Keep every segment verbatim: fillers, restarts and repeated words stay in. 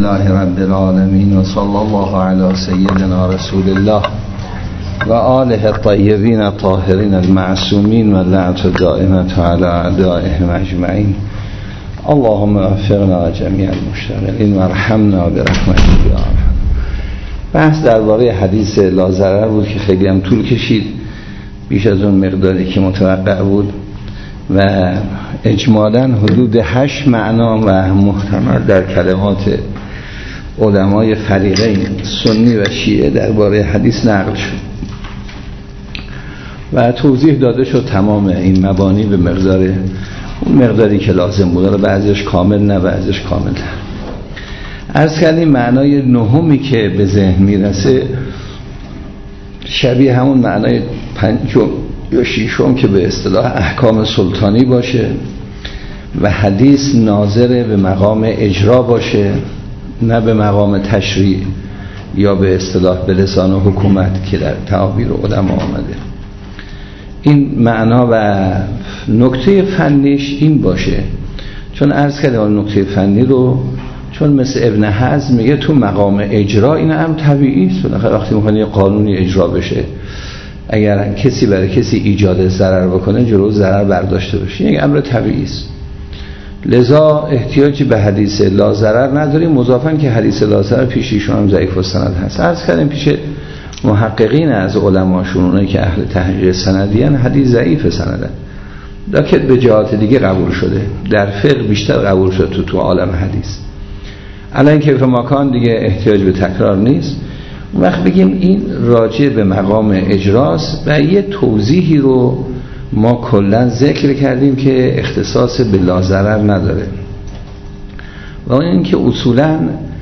لله رب العالمين وصلى الله على سيدنا رسول الله و آله الطیبین الطاهرین المعصومین و لعنت دائمة على اعدائهم اجمعین. اللهم وفقنا جميع المشتغلین و ارحمنا برحمتك یا ارحم. بحث درباره حدیث لا ضرر بود که خیلی هم طول کشید، بیش از اون مقداری که متوقع بود و اجمالاً حدود هشت معنا و محتمل در کلمات علمای فریقین سنی و شیعه درباره حدیث نقل شد و توضیح داده شد تمام این مبانی به مقدار اون مقداری که لازم بود، بعضیش کامل نه بعضیش کامل نه. عرض کردیم معنای نهمی که به ذهن میرسه شبیه همون معنای پنجم یا شیشم که به اصطلاح احکام سلطانی باشه و حدیث ناظر به مقام اجرا باشه نه به مقام تشریع یا به اصطلاح به لسان حکومت که در تعابیر علما آمده. این معنا و نکته فنیش این باشه، چون عرض کردم نکته فنی رو چون مثل ابن حزم میگه تو مقام اجرا این هم طبیعی است. وقتی میخواد یه قانونی اجرا بشه اگر کسی برای کسی ایجاد ضرر بکنه جلو ضرر برداشته بشه، این امر طبیعی است. لذا احتیاجی به حدیث لا ضرر نداریم، مضافاً که حدیث لا ضرر پیش ایشون هم ضعیف السند هست. عرض کردیم پیش محققین از علماشون اونایی که اهل تحقیق سندیان حدیث ضعیف سندن، لکن به جهات دیگه قبول شده، در فقه بیشتر قبول شده تو تو عالم حدیث. الان که به مکان دیگه احتیاج به تکرار نیست. اون وقت بگیم این راجع به مقام اجراست و یه توضیحی رو ما کلا ذکر کردیم که اختصاص به لا ضرر نداره و اون این که اصولا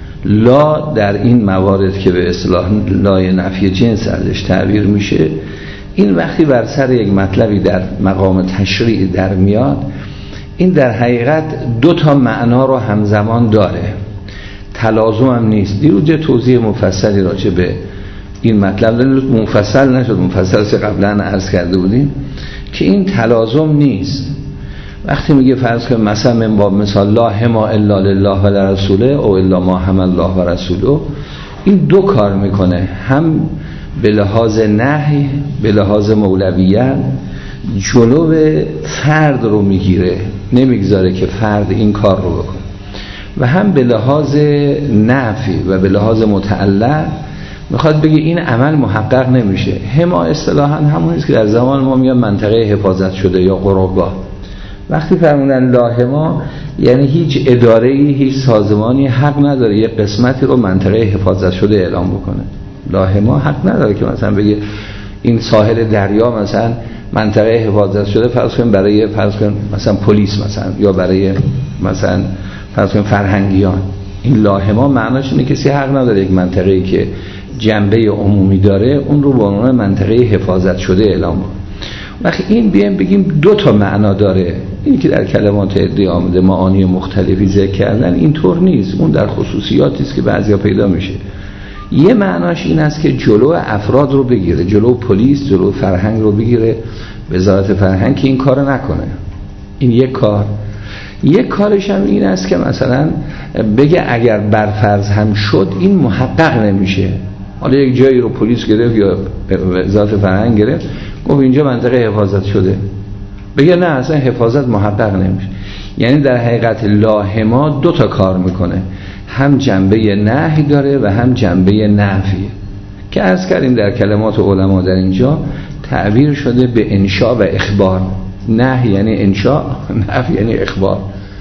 لا در این موارد که به اصطلاح لای نفی جنس ازش تعبیر میشه، این وقتی بر سر یک مطلبی در مقام تشریع در میاد، این در حقیقت دو تا معنا رو همزمان داره، تلازم هم نیست. دیروز یه توضیح مفصلی راجع به این مطلب مفصل نشد، مفصل سه قبلا عرض کرده بودیم که این تلازم نیست. وقتی میگه فرض کن مثلا من باب مثال لا حما الا لله و لرسوله او الا ما حمل الله و رسوله، این دو کار میکنه، هم به لحاظ نهی به لحاظ مولویت جلو فرد رو میگیره، نمیگذاره که فرد این کار رو بکنه، و هم به لحاظ نفی و به لحاظ متعلق میخواد بگه این عمل محقق نمیشه. حما اصطلاحاً همونیست که در زمان ما میگن منطقه حفاظت شده یا قربا. وقتی فرمودن لا حما یعنی هیچ اداره‌ای هیچ سازمانی حق نداره یک قسمتی رو منطقه حفاظت شده اعلام بکنه. لا حما حق نداره که مثلا بگه این ساحل دریا مثلا منطقه حفاظت شده، فرض کن برای فرض کن مثلا پلیس مثلا یا برای مثلا فرض کن فرهنگیان. این لا حما معناش اینه کسی حق نداره یک منطقه‌ای که جنبه عمومی داره اون رو به عنوان منطقه حفاظت شده اعلام کنه. وقتی این بیایم بگیم دو تا معنا داره، این که در کلمات عده آمده معانی مختلفی ذکر کردن اینطور نیست، اون در خصوصیاتی است که بعضیا پیدا میشه. یه معناش این است که جلو افراد رو بگیره، جلو پلیس، جلو فرهنگ رو بگیره، وزارت فرهنگ که این کارو نکنه. این یک کار. یک کارش هم این است که مثلا بگه اگر برفرض هم شد این محقق نمیشه. حالا یک جایی رو پلیس گرفت یا وزارت فرهنگ گرفت گفت اینجا منطقه حفاظت شده، بگه نه اصلا حفاظت محقق نمیشه. یعنی در حقیقت لا حما دو تا کار میکنه، هم جنبه نهی داره و هم جنبه نفی که عرض کردیم در کلمات علما در اینجا تعبیر شده به انشاء و اخبار. نهی یعنی انشاء، نفی یعنی اخبار.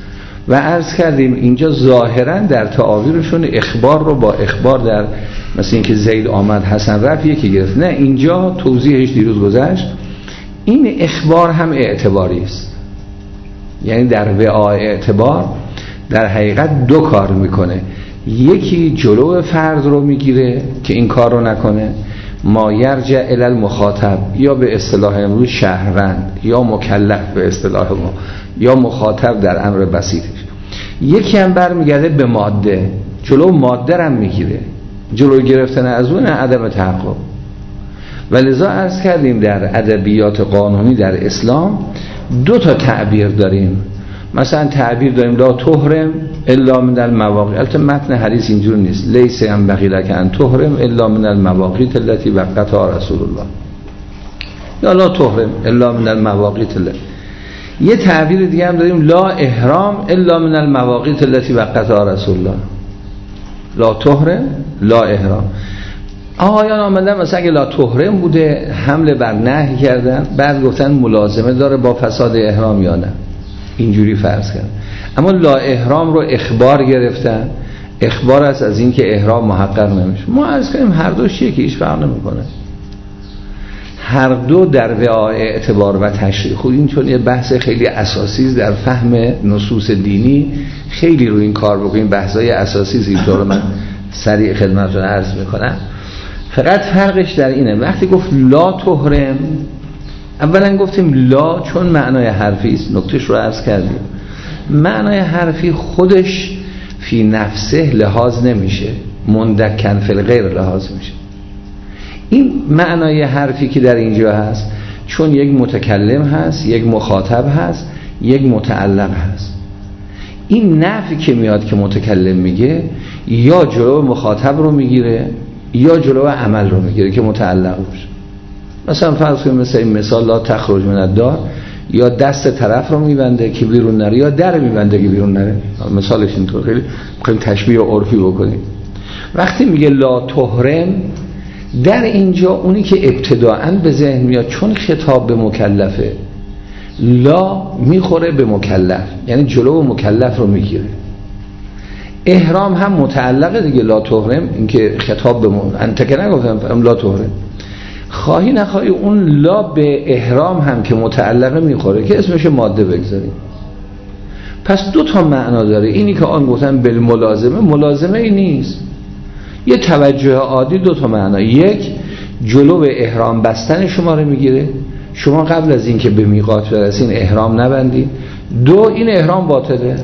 و عرض کردیم اینجا ظاهرا در تعابیرشون اخبار رو با اخبار در مثل اینکه زید آمد حسن رفت یکی گرفت، نه اینجا توضیحش دیروز گذشت، این اخبار هم اعتباری است. یعنی در وعاء اعتبار در حقیقت دو کار میکنه، یکی جلو فرد رو میگیره که این کار رو نکنه، ما یرجع الی المخاطب یا به اصطلاح امروز شهروند یا مکلف به اصطلاح ما یا مخاطب در امر بسیطش. یکی هم برمیگرده به ماده، جلو ماده هم میگیره، جلو گرفتن از اون عدم تحقق. و لذا عرض کردیم در ادبیات قانونی در اسلام دو تا تعبیر داریم. مثلا تعبیر داریم لا تحرم الا من المواقیت. البته متن حدیث اینجور نیست، لیس ينبغی لک ان تحرم الا من المواقیت التي وقتها رسول الله، یا لا تحرم الا من المواقیت التي. یه تعبیر دیگه هم داریم، لا احرام الا من المواقیت التي وقتها رسول الله، لا تحرم لا احرام. آقایان آمدن مثلا اگه لا تحرم بوده حمله بر نهی کردن، بعد گفتن ملازمه داره با فساد احرام یا نه، اینجوری فرض کردن. اما لا احرام رو اخبار گرفتن، اخبار است از این که احرام محقق نمیشه. ما عرض کنیم هر دوش چیه که هیچ فرق نمیکنه، هر دو در وعای اعتبار و تشریح. خود این چون یه بحث خیلی اساسی در فهم نصوص دینی، خیلی رو این کار بکنیم، بحثای اساسی اینطور من سریع خدمتتون عرض میکنم. فقط فرقش در اینه، وقتی گفت لا تحرم، اولا گفتیم لا چون معنای حرفی است، نکتهش رو عرض کردیم. معنای حرفی خودش فی نفسه لحاظ نمیشه، مندکن فی الغیر لحاظ میشه. این معنای حرفی که در اینجا هست چون یک متکلم هست، یک مخاطب هست، یک متعلق هست. این نفی که میاد که متکلم میگه یا جلو مخاطب رو میگیره یا جلو عمل رو میگیره که متعلق باشه. مثلا فرض کنیم مثلا این مثال لا تخرج من الدار، یا دست طرف رو میبنده که بیرون نره یا در میبنده که بیرون نره. مثالش اینطور، خیلی خیلی تشبیه عرفی بکنیم. وقتی میگه لا تحرم، در اینجا اونی که ابتداءً به ذهن میاد چون خطاب به مکلفه، لا میخوره به مکلف، یعنی جلو مکلف رو میگیره. احرام هم متعلقه دیگه، لا تحرم این که خطاب به انت که نگفتم لا تحرم، خواهی نخواهی اون لا به احرام هم که متعلقه میخوره که اسمش ماده بگذاریم. پس دو تا معنا داره. اینی که آن گفتن بالملازمه، ملازمه ای نیست، یه توجه عادی. دو تا معنا، یک جلو به احرام بستن شما رو میگیره، شما قبل از این که به میقات برسین احرام نبندید. دو این احرام باطله،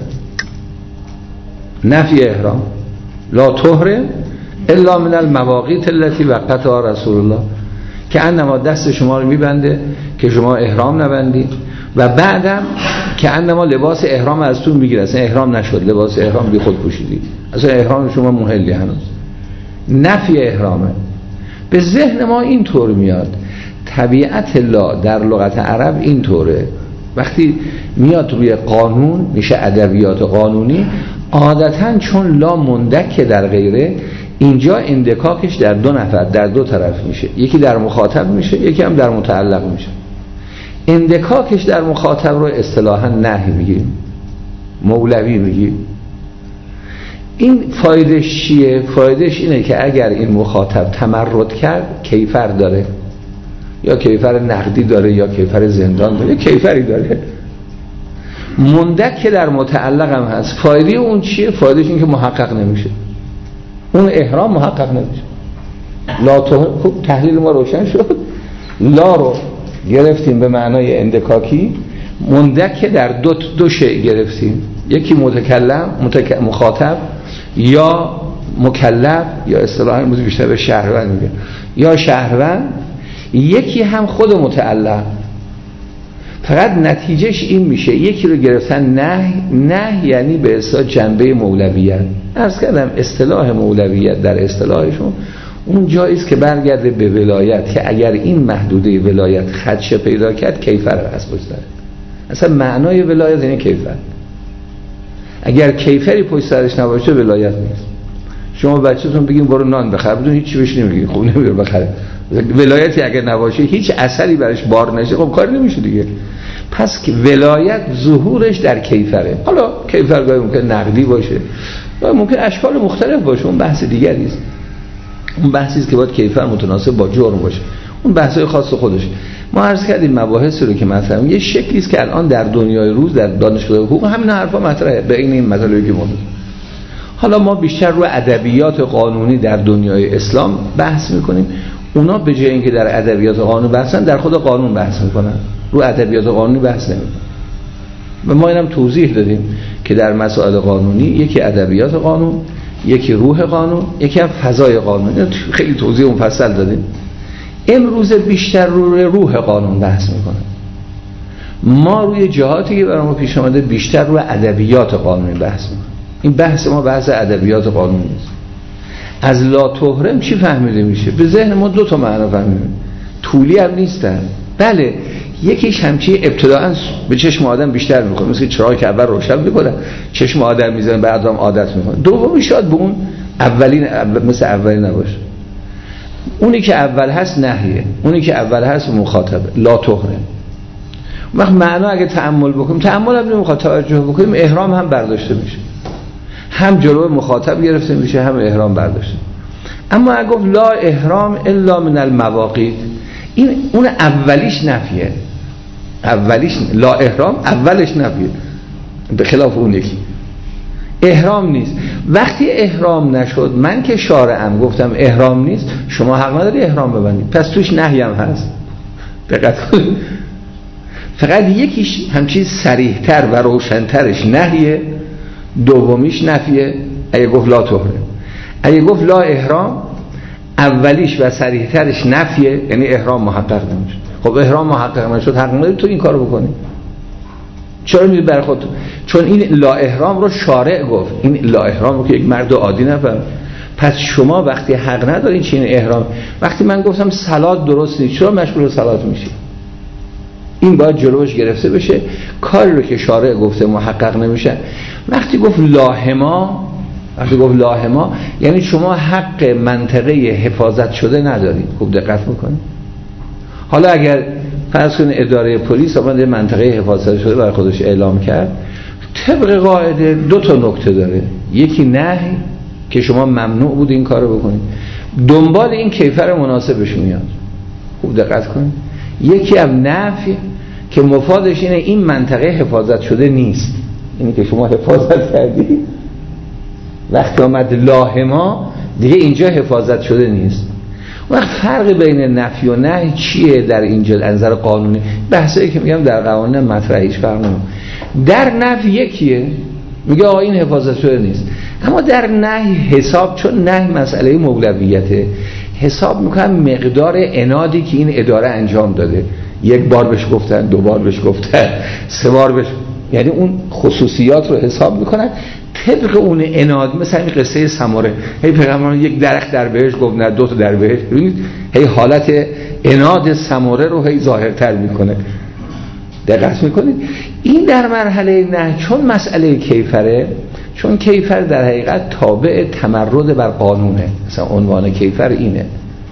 نفی احرام. لا تحرم الا من المواقیت التي وقتها رسول الله، که انما دست شما رو میبنده که شما احرام نبندید و بعدم که انما لباس احرام از تو میگیره، اصلا احرام نشد، لباس احرام بی خود پوشیدید، اصلا احرام شما محلی هنوز. نفی احرامه. به ذهن ما اینطور میاد طبیعت لا در لغت عرب اینطوره، وقتی میاد روی قانون میشه ادبیات قانونی، عادتاً چون لا مندک در غیره، اینجا اندکاکش در دو نفر در دو طرف میشه، یکی در مخاطب میشه یکی هم در متعلق میشه. اندکاکش در مخاطب رو اصطلاحاً نهی میگیم، مولوی میگیم. این فایدهش چیه؟ فایدهش اینه که اگر این مخاطب تمرد کرد کیفر داره، یا کیفر نقدی داره یا کیفر زندان داره، یا کیفری داره. مندک که در متعلق هم هست. فایده اون چیه؟ فایدهش این که محقق نمیشه، اون احرام محقق نمیشه. لا تو تحلیل ما روشن شد. لا رو گرفتیم به معنای اندکاکی، مندک در دو دو شیء گرفتیم، یکی متکلم متک... مخاطب یا مکلف، یا اصطلاحاً امروز بیشتر به شهروند میگه، یا شهروند، یکی هم خود متعلق. فقط نتیجهش این میشه یکی رو گرفتن نه نه یعنی به اصطلاح جنبه مولویت. عرض کردم اصطلاح مولویت در اصطلاحشون اون جاییست که برگرده به ولایت، که اگر این محدوده ولایت خدشه پیدا کرد کیفر است پشت سر. اصلا معنای ولایت یعنی کیفر. اگر کیفری پشت سرش نباشه ولایت نیست. شما بچه‌تون بگین برو نان بخر، بدون هیچ چی بهش نمیگین، خب نمیره بخره. ولایتی اگر نباشه هیچ اثری برش بار نشه، خب کاری نمیشه دیگه. پس که ولایت ظهورش در کیفره. حالا کیفر گاهی ممکن نقدی باشه، گاهی ممکن اشکال مختلف باشه، اون بحث دیگری است. اون بحثی است که باید کیفر متناسب با جرم باشه، اون بحثای خاص خودش. ما عرض کردیم مباحث رو که مثلا یه شکلی است که الان در دنیای روز در دانشگاه حقوق همین حرفا مطرحه بین این مطالبی که موجود. حالا ما بیشتر رو ادبیات قانونی در دنیای اسلام بحث میکنیم. اونا به جای اینکه در ادبیات قانون بحثن، در خود قانون بحث میکنن، رو ادبیات قانونی بحث نمیکنن. و ما اینم توضیح دادیم که در مسائل قانونی یکی ادبیات قانون، یکی روح قانون، یکی هم فضای قانون. خیلی توضیح مفصل دادیم. امروز بیشتر روی روح قانون بحث میکنن. ما روی جهاتی که برای ما پیش آمده بیشتر روی ادبیات قانونی بحث میکنن. این بحث ما بحث ادبیات قانون نیست. از لا تحرم چی فهمیده میشه؟ به ذهن ما دو تا معنا فهمیدیم. طولی هم نیستن. بله یکیش همچی ابتداعا به چشم آدم بیشتر میکنه، مثل چراغی که اول روشن میکنه چشم آدم میزنه بعد هم عادت میکنه. دومی شاید به اون اولین اول مثل اولی نباشه. اونی که اول هست نهیه، اونی که اول هست مخاطبه. لا تحرم وقت معنا اگه تأمل بکنیم، تأمل هم نمیخواد توجه بکنیم، احرام هم برداشته میشه، هم جلو مخاطب گرفته میشه هم احرام برداشته. اما اگه گفت لا احرام الا من المواقیت، این اون اولیش نفیه، اولیش لا احرام اولش نفیه، به خلاف اون یکی احرام نیست. وقتی احرام نشد، من که شارعم گفتم احرام نیست، شما حق نداری احرام ببندید، پس توش نهی هم هست. دقت کنید، فقط یکیش همچین صریح‌تر و روشن‌ترش نهیه، دومیش نفیه. اگه گفت لا تحرم، اگه گفت لا احرام، اولیش و صریح‌ترش نفیه، یعنی احرام محقق نمیشه. خب احرام محقق نشد، حق نداری تو این کارو بکنی. چرا میگی برای خودت؟ چون این لا احرام رو شارع گفت، این لا احرام رو که یک مرد عادی نفهم. پس شما وقتی حق ندارین چین احرام، وقتی من گفتم صلات درست نیست، چرا مشغول صلات میشی؟ این باید جلوش گرفته بشه. کاری رو که شارع گفته محقق نمیشه. وقتی گفت لاهما، وقتی گفت لاهما یعنی شما حق منطقه حفاظت شده ندارید. خوب دقت میکنید. حالا اگر فرض کنید اداره پلیس آمده منطقه حفاظت شده برای خودش اعلام کرد، طبق قاعده دو تا نکته داره. یکی نهی که شما ممنوع بود این کارو بکنید، دنبال این کیفر مناسبش میاد. خوب دقت کنید. یکی هم نفی که مفادش اینه این منطقه حفاظت شده نیست، اینی که شما حفاظت کردی. وقتی آمد لاهما دیگه اینجا حفاظت شده نیست. وقت فرق بین نفی و نهی چیه در اینجا از نظر قانونی؟ بحثایی که میگم در قوانین مطرح هیچ فرق نمیکنه. در نفی یکیه، میگه آقا این حفاظت شده نیست، اما در نهی حساب، چون نهی مسئله مولویته، حساب میکنن مقدار عنادی که این اداره انجام داده. یک بار بهش گفتن، دو بار بهش گفتن، سه بار بهش، یعنی اون خصوصیات رو حساب میکنن طبق اون عناد. مثلا این قصه سمره، هی پیغمبر یک درخت در بهش گفت نه دو تا در بهش، ببینید هی حالت عناد سمره رو هی ظاهرتر میکنه. دقت میکنید. این در مرحله نه، چون مسئله کیفره، چون کیفر در حقیقت تابع تمرد بر قانونه. مثلا عنوان کیفر اینه،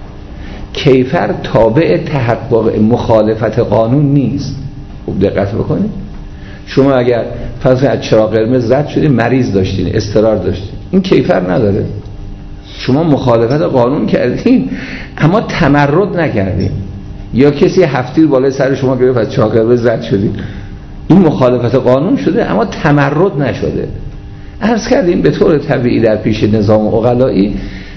کیفر تابع تحقق مخالفت قانون نیست. خوب دقت بکنید. شما اگر فرض از چراغ قرمز رد شدید، مریض داشتین، اضطرار داشتین، این کیفر نداره. شما مخالفت قانون کردین اما تمرد نکردین. یا کسی هفتیر بالای سر شما گرفت از چراغ قرمز رد شدید، این مخالفت قانون شده اما تمرد نشده. عرض کردیم به طور طبیعی در پیش نظام عقلایی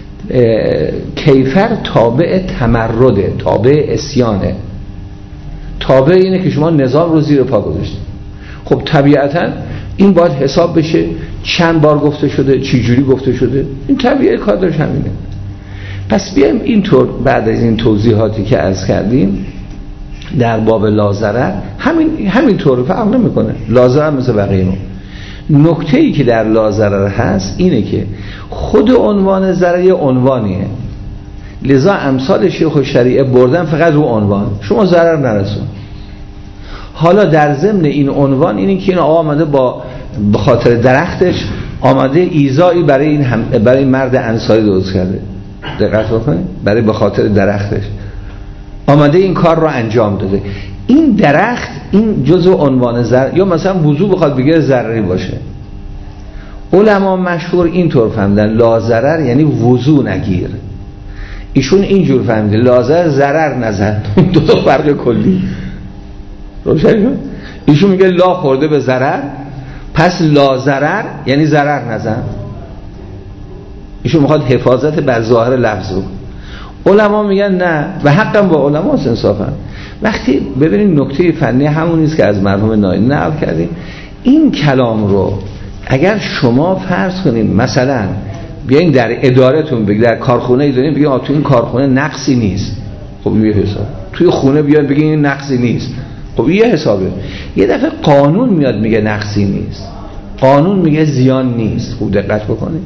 کیفر تابع تمرده، تابع عصیانه، تابع اینه که شما نظام رو زیر پا گذاشتید. خب طبیعتا این باید حساب بشه چند بار گفته شده، چی جوری گفته شده، این طبیعی کار داشت همینه. پس بیایم اینطور بعد از این توضیحاتی که عرض کردیم در باب لازرر همین همینطور فرق نمیکنه. لازرر مثل بقیه ما. نکته‌ای که در لازرر هست اینه که خود عنوان ضرر یه عنوانیه، لذا امثال شیخ و شریعه بردن فقط رو عنوان، شما ضرر نرسون. حالا در ضمن این عنوان اینه که این آقا آمده با به خاطر درختش آمده ایذایی برای این هم برای این مرد انصاری درست کرده. دقت بکنید، برای به خاطر درختش آمده این کار رو انجام داده. این درخت این جزء عنوان ضرر، یا مثلا وضو بخواد بگه ضرری باشه. علما مشهور اینطور فهمیدن لا ضرر یعنی وضو نگیر. ایشون اینجور فهمیده لا ضرر ضرر نزن. دو تا فرق کلی روشن شد. ایشون میگه لا خورده به ضرر، پس لا ضرر یعنی ضرر نزن. ایشون میخواد حفاظت بر ظاهر لفظ رو. علما میگن نه، و حقا با علما انصافا. وقتی ببینید نکته فنی همون نیست که از مرحوم ناینی نقل کردیم. این کلام رو اگر شما فرض کنید مثلا بیاین در ادارتون بگید، در کارخونه ای دارین بگید آ تو این کارخونه نقصی نیست، خب یه حساب. توی خونه بیاد بگید این نقصی نیست، خب یه حسابه. یه دفعه قانون میاد میگه نقصی نیست، قانون میگه زیان نیست. خوب دقت بکنید.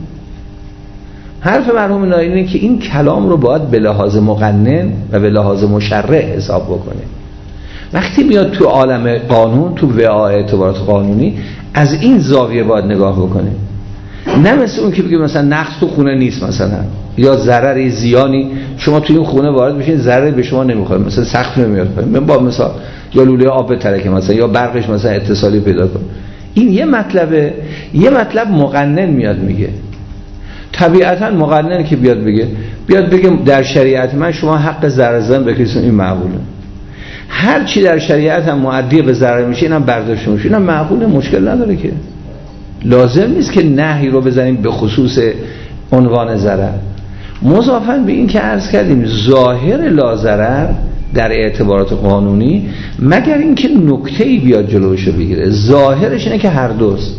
حرف مرحوم نایینی اینه که این کلام رو باید به لحاظ مقنن و به لحاظ مشرع حساب بکنه. وقتی میاد تو عالم قانون، تو وعاء اعتبارات قانونی، از این زاویه باید نگاه بکنه، نه مثل اون که بگه مثلا نقص تو خونه نیست مثلا، یا ضرری زیانی شما تو این خونه وارد بشین ضرری به شما نمیخوره، مثلا سقف نمیاد پایین، من با مثلا یا لوله آب بترکه مثلا، یا برقش مثلا اتصالی پیدا کنه. این یه مطلبه. یه مطلب مقنن میاد میگه، طبیعتا مقنن که بیاد بگه بیاد بگه در شریعت من شما حق ضرر زدن بکشین، این معقوله. هر چی در شریعت هم معدی به ضرر میشه اینم برداشت میشه، اینم معقوله، مشکل نداره که. لازم نیست که نهی رو بزنیم به خصوص عنوان ضرر. مضافاً به این که عرض کردیم ظاهر لا ضرر در اعتبارات قانونی، مگر اینکه نکته‌ای بیاد جلوشو بگیره، ظاهرش اینه که هر دوست.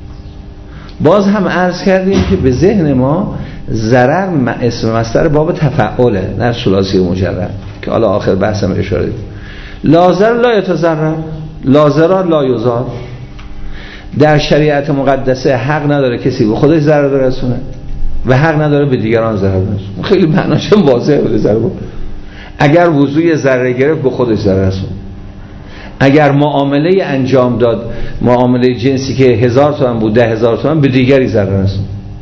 باز هم عرض کردیم که به ذهن ما ضرر اسم مصدر باب تفعله، نه ثلاثی مجرد، که حالا آخر بحثم اشاره دیم. لا ضرر لا یتضرر، لا ضرر لا یضار. در شریعت مقدسه حق نداره کسی به خودش ضرر برسونه و حق نداره به دیگران ضرر برسونه. خیلی معناش واضحه. بوده ضرر بود. اگر وضوی ضرر گرفت به خودش ضرر رسون، اگر معامله انجام داد، معامله جنسی که هزار تومن بود ده هزار تومن، به دیگری ضرر رسون،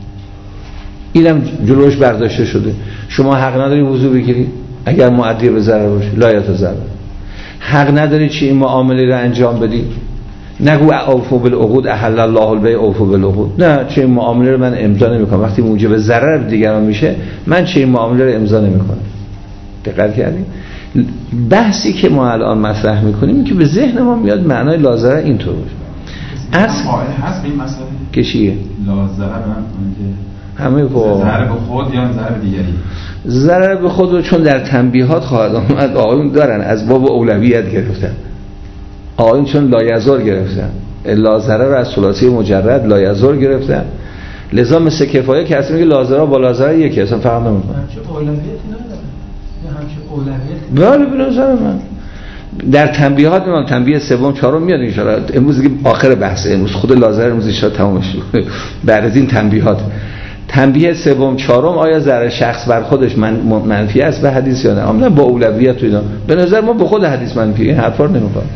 اینم جلوش برداشته شده. شما حق نداری وضو بگیری اگر معدی به ضرر باشه، لا یتضرر. حق نداری چی این معامله رو انجام بدی، نگو اوفوا بالعقود احل الله البیع اوفوا بالعقود، نه چه این معامله رو من امضا نمیکنم. وقتی موجب ضرر به دیگران میشه من چه این معامله رو امضا نمیکنم. دقت کردید؟ بحثی که ما الان مطرح میکنیم که به ذهن ما میاد معنای لا ضرر اینطور باشه. از هست به این مسئله که چیه؟ لا ضرر من همه با ضرر به خود یا ضرر به دیگری. ضرر به خود رو چون در تنبیهات خواهد آمد آقایون دارن، از باب اولویت گرفتن. آقایون چون لا یضر گرفتن، لا ضرر از ثلاثی مجرد لا یضر گرفتن، لذا مثل کفایه که اصلا میگه لا ضرر با لا ضرر یکی، اصلا فرق نمیکنه. چه اولویتی نداره. بله به نظر من در تنبیهات من تنبیه سوم چهارم میاد ان شاء الله. امروز دیگه آخر بحث، امروز خود لازر امروز ان شاء الله تمام شد. بعد از این تنبیهات تنبیه سوم چهارم آیا ضرر شخص بر خودش من منفی است به حدیث یا نه؟ نه با اولویت و اینا. به نظر ما به خود حدیث منفی، این حرفا رو نمی‌کنم.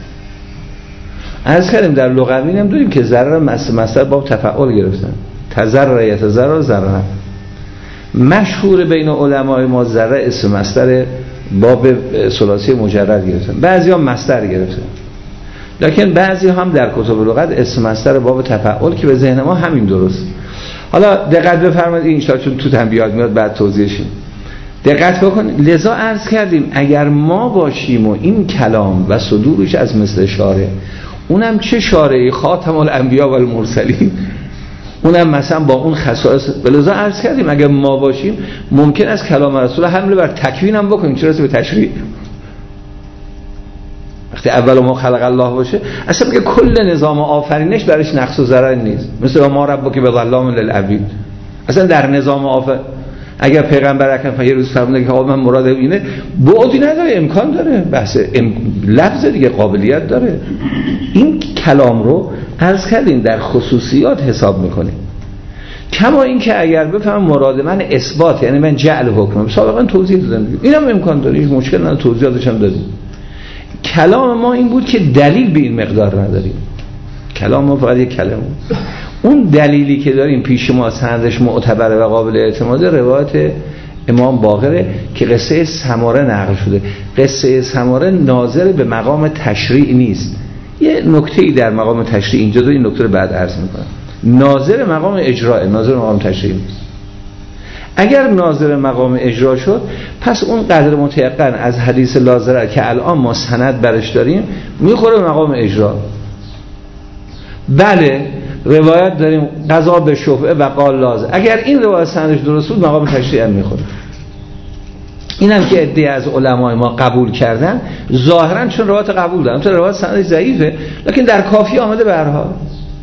عرض کردیم در لغوی هم داریم که ضرر مصدر باب تفعول گرفتن، تضرر یتضرر ضرر. مشهور بین علمای ما ضرر اسم مصدر باب ثلاثی مجرد گرفتن، بعضی ها مصدر گرفتن، لکن بعضی هم در کتب لغت اسم مصدر باب تفعول که به ذهن ما همین درست. حالا دقت بفرمایید، این چون تو تنبیهات میاد بعد توضیحش دقت بکنید. لذا عرض کردیم اگر ما باشیم و این کلام و صدورش از مثل شارع، اونم چه شارعی خاتم الانبیا و المرسلین، اونم مثلا با اون خصائص، لذا عرض کردیم اگر ما باشیم ممکن است کلام رسول حمله بر تکوین هم بکنیم، چرا به تشریع. وقتی اول ما خلق الله باشه اصلا میگه کل نظام آفرینش برش نقص و ضرر نیست، مثل ما ربک بظلام للعبید. اصلا در نظام آفر اگر پیغمبر اکرم یه روز فرموده که آقا من مراد اینه، بعدی نداره، امکان داره، بحث ام... لفظ دیگه قابلیت داره. این کلام رو عرض کردیم در خصوصیات حساب میکنیم. کما این که اگر بفهم مراد من اثبات، یعنی من جعل حکم، سابقا توضیح دادم، اینم امکان داره، هیچ مشکل نداره، توضیحاتش هم دادیم. کلام ما این بود که دلیل به این مقدار نداریم، کلام ما فقط یک کلمه. اون دلیلی که داریم پیش ما سندش معتبره و قابل اعتماده روایت امام باقره که قصه سماره نقل شده. قصه سماره ناظر به مقام تشریع نیست. یه نکته‌ای در مقام تشریع اینجا دو، این نکته رو بعد عرض میکنم. ناظر مقام اجرا، ناظر مقام تشریع نیست. اگر ناظر مقام اجرا شد پس اون قدر متيقن از حدیث لازره که الان ما سند برش داریم میخوره به مقام اجرا. بله روایت داریم قضا به شفعه و قال لازم، اگر این روایت سندش درست بود مقام تشریع هم میخوره. اینم که عده از علمای ما قبول کردن ظاهرا چون روایت قبول دارن، چون روایت سندش ضعیفه لکن در کافی آمده به هر حال.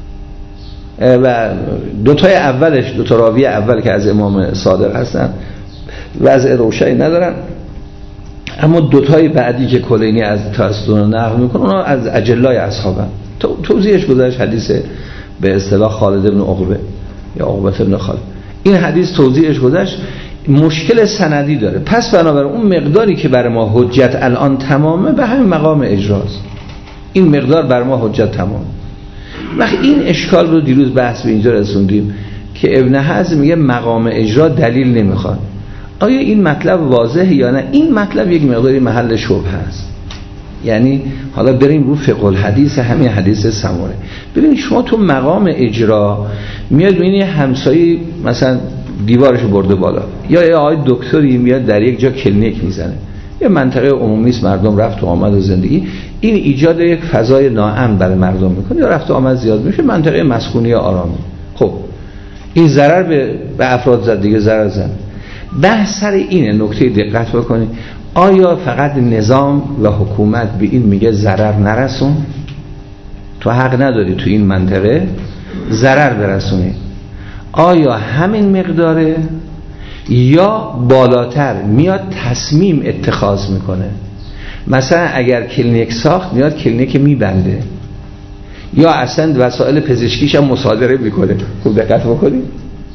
و دوتای اولش، دوتا راوی اول که از امام صادق هستن وضع روشنی ندارن، اما دوتای بعدی که کلینی از توسط نقل میکنه اونا از اجلای اصحابن. توضیحش گذاشت حدیث به اصطلاح خالد ابن عقبه یا عقبه ابن خالد. این حدیث توضیحش گذشت، مشکل سندی داره. پس بنابراین اون مقداری که برای ما حجت الان تمامه به همین مقام اجراست. این مقدار برای ما حجت تمام. وقتی این اشکال رو دیروز بحث به اینجا رسوندیم که ابن حزم میگه مقام اجرا دلیل نمیخواد. آیا این مطلب واضحه یا نه؟ این مطلب یک مقداری محل شبهه است. یعنی حالا بریم رو فقه الحدیث، همین حدیث سموره. ببینید شما تو مقام اجرا میاد ببینید همسایه مثلا دیوارشو برده بالا، یا یه آقای دکتری میاد در یک جا کلینیک میزنه، یه منطقه عمومی است، مردم رفت و آمد و زندگی، این ایجاد یک فضای ناامن برای مردم میکنه، یا رفت و آمد زیاد میشه، منطقه مسکونی آرامی. خب این ضرر به, به افراد زد دیگه، ضرر زد. بحث سر اینه، نکته دقت بکنید، آیا فقط نظام و حکومت به این میگه ضرر نرسون؟ تو حق نداری تو این منطقه ضرر برسونی. آیا همین مقداره یا بالاتر میاد تصمیم اتخاذ میکنه؟ مثلا اگر کلینیک ساخت میاد کلینیک میبنده، یا اصلا وسایل پزشکیش هم مصادره میکنه. خوب دقت بکنید.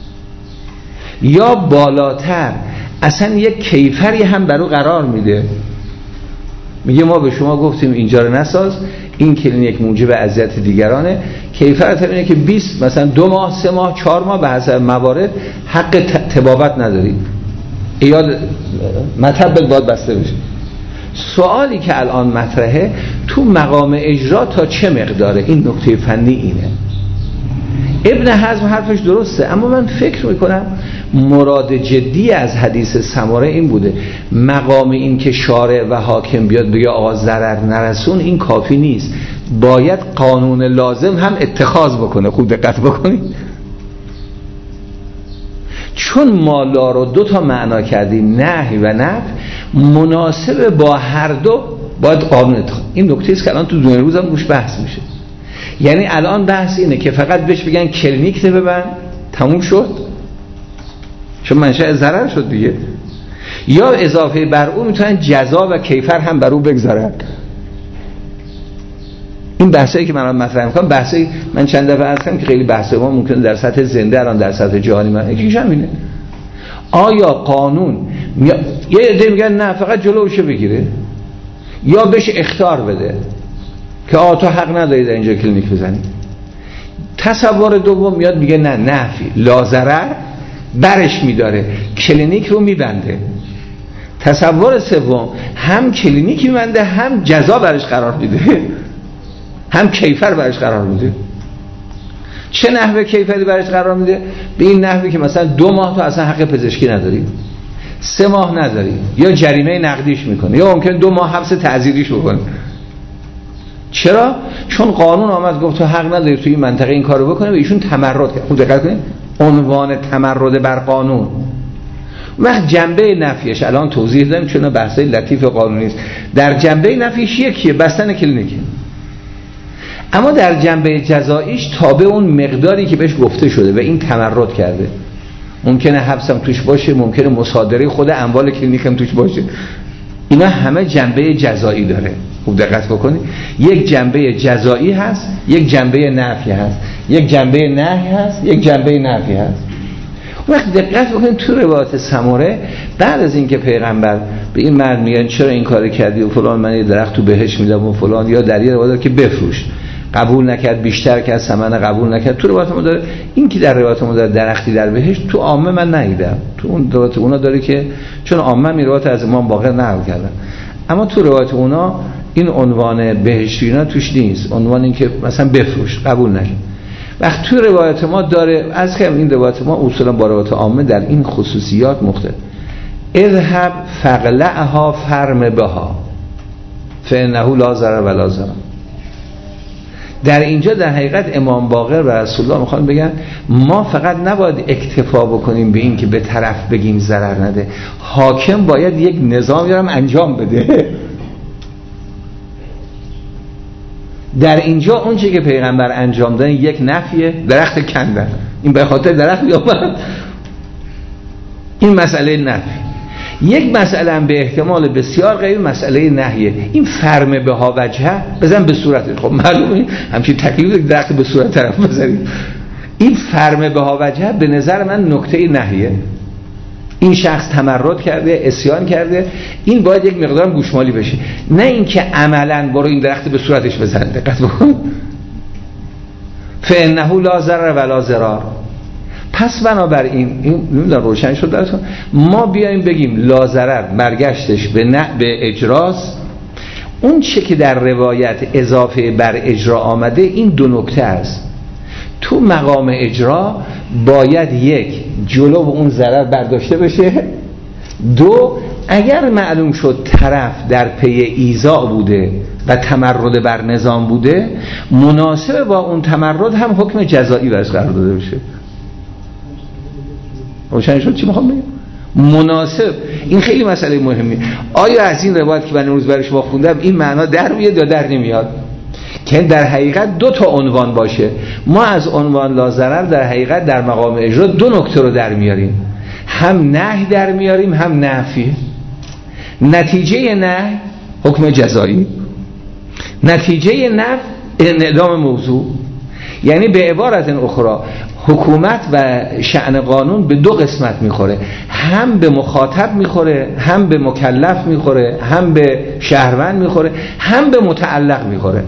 یا بالاتر اصلا یک کیفری هم برو قرار میده، میگه ما به شما گفتیم اینجا رو نساز، این کلینیک موجب اذیت دیگرانه، کیفرت اینه که بیست مثلا دو ماه سه ماه چهار ماه به حسب موارد حق طبابت نداری، ایاد مطب باید بسته بشه. سوالی که الان مطرحه تو مقام اجرا تا چه مقداره؟ این نکته فنی اینه. ابن حزم حرفش درسته، اما من فکر میکنم مراد جدی از حدیث سماره این بوده، مقام این که شارع و حاکم بیاد بگه آقا ضرر نرسون این کافی نیست، باید قانون لازم هم اتخاذ بکنه. خوب دقت بکنید، چون ما لا رو دو تا معنا کردیم، نهی و نفی، مناسب با هر دو باید قانون اتخاذ. این نکته است که الان تو دنیا روز هم روش بحث میشه. یعنی الان بحث اینه که فقط بهش بگن کلینیک ده ببن تموم شد، چون منشأ ضرر شد دیگه، یا اضافه بر اون میتونن جزا و کیفر هم بر اون بگذارن. این بحثایی که من مطرح میکنم، بحثایی من چند دفعه عرض کردم که خیلی بحث ما ممکنه در سطح زنده الان در سطح جهانی من یکیش هم اینه، آیا قانون می... یه عده میگن نه فقط جلوشو بگیره، یا بهش اخطار بده که آ تو حق نداری در اینجا کلینیک بزنی. تصور دوم میاد میگه نه نفی لا ضرر برش میداره، کلینیک رو میبنده. تصور سوم هم کلینیک میبنده هم جزا برش قرار میده، هم کیفر برش قرار میده. چه نحوه کیفری برش قرار میده؟ به این نحوه که مثلا دو ماه تو اصلا حق پزشکی نداری، سه ماه نداری، یا جریمه نقدیش میکنه، یا ممکن دو ماه حبس تعزیریش بکنه. چرا؟ چون قانون آمد گفت تو حق نداری تو این منطقه این کارو بکنه و ایشون تمرد کرد. خود دقت کنید، عنوان تمرد بر قانون. وقت جنبه نفیش الان توضیح دادم چون بحثای لطیف قانونی است. در جنبه نفیش یکیه، بستن کلینیکه، اما در جنبه جزاییش تابع اون مقداری که بهش گفته شده و این تمرد کرده. ممکنه حبسم توش باشه، ممکنه مصادره خود اموال کلینیکم توش باشه. اینا همه جنبه جزایی داره. خوب دقت بکنید، یک جنبه جزایی هست، یک جنبه نفی هست، یک جنبه نهی هست، یک جنبه نفی هست. وقت دقت بکنید تو روایت سموره بعد از اینکه پیغمبر به این مرد میگن چرا این کار کردی و فلان، من یه درخت تو بهش میدم و فلان، یا در یه روایت که بفروش، قبول نکرد، بیشتر که از ثمن قبول نکرد. تو روایت ما داره این که در روایت ما داره درختی در بهشت، تو عامه من ندیدم، تو اون روایت اونا داره که چون عامه می روایت از امام باقر نقل کردن، اما تو روایت اونا این عنوان بهشتینا توش نیست، عنوان این که مثلا بفروش قبول نکرد. وقت تو روایت ما داره از که این روایت ما اصولا با روایت عامه در این خصوصیات مختلف. اذهب فقلعها فرم بها فانه لا ضرر ولا ضرر. در اینجا در حقیقت امام باقر و رسول الله میخوان بگن ما فقط نباید اکتفا بکنیم به این که به طرف بگیم ضرر نده، حاکم باید یک نظامی رو انجام بده. در اینجا اون چیزی که پیغمبر انجام دادن یک نفیه، درخت کندن، این به خاطر درخت بیامد، این مسئله نفی. یک مسئله هم به احتمال بسیار غیر مسئله نهیه. این فرم به ها وجهه بزن به صورتش، خب معلومه همچین تکلیف درخت به صورت طرف بزنید. این فرم به ها وجهه به نظر من نکته نهیه. این شخص تمرد کرده، عصیان کرده، این باید یک مقدار گوشمالی بشه، نه اینکه عملاً برو این درخت به صورتش بزن. دقت بکن، فانه لا ضرر ولا ضرار. پس بنابراین این نمیدونم روشن شد براتون، ما بیایم بگیم لا ضرر برگشتش به نه به اجراست. اون چه که در روایت اضافه بر اجرا آمده این دو نکته است. تو مقام اجرا باید یک جلو اون ضرر برداشته بشه، دو اگر معلوم شد طرف در پی ایذا بوده و تمرد بر نظام بوده، مناسب با اون تمرد هم حکم جزایی برش قرار داده بشه. روشن شد چی میخوام بگم؟ مناسب. این خیلی مسئله مهمی. آیا از این روایت که من امروز برش با خوندم این معنا در میاد یا در نمیاد؟ که در حقیقت دو تا عنوان باشه. ما از عنوان لا ضرر در حقیقت در مقام اجرا دو نکته رو در میاریم، هم نهی در میاریم هم نفی. نتیجه نهی حکم جزایی، نتیجه نفی انعدام موضوع. یعنی به عبارت اخرى حکومت و شأن قانون به دو قسمت میخوره، هم به مخاطب میخوره، هم به مکلف میخوره، هم به شهروند میخوره، هم به متعلق میخوره.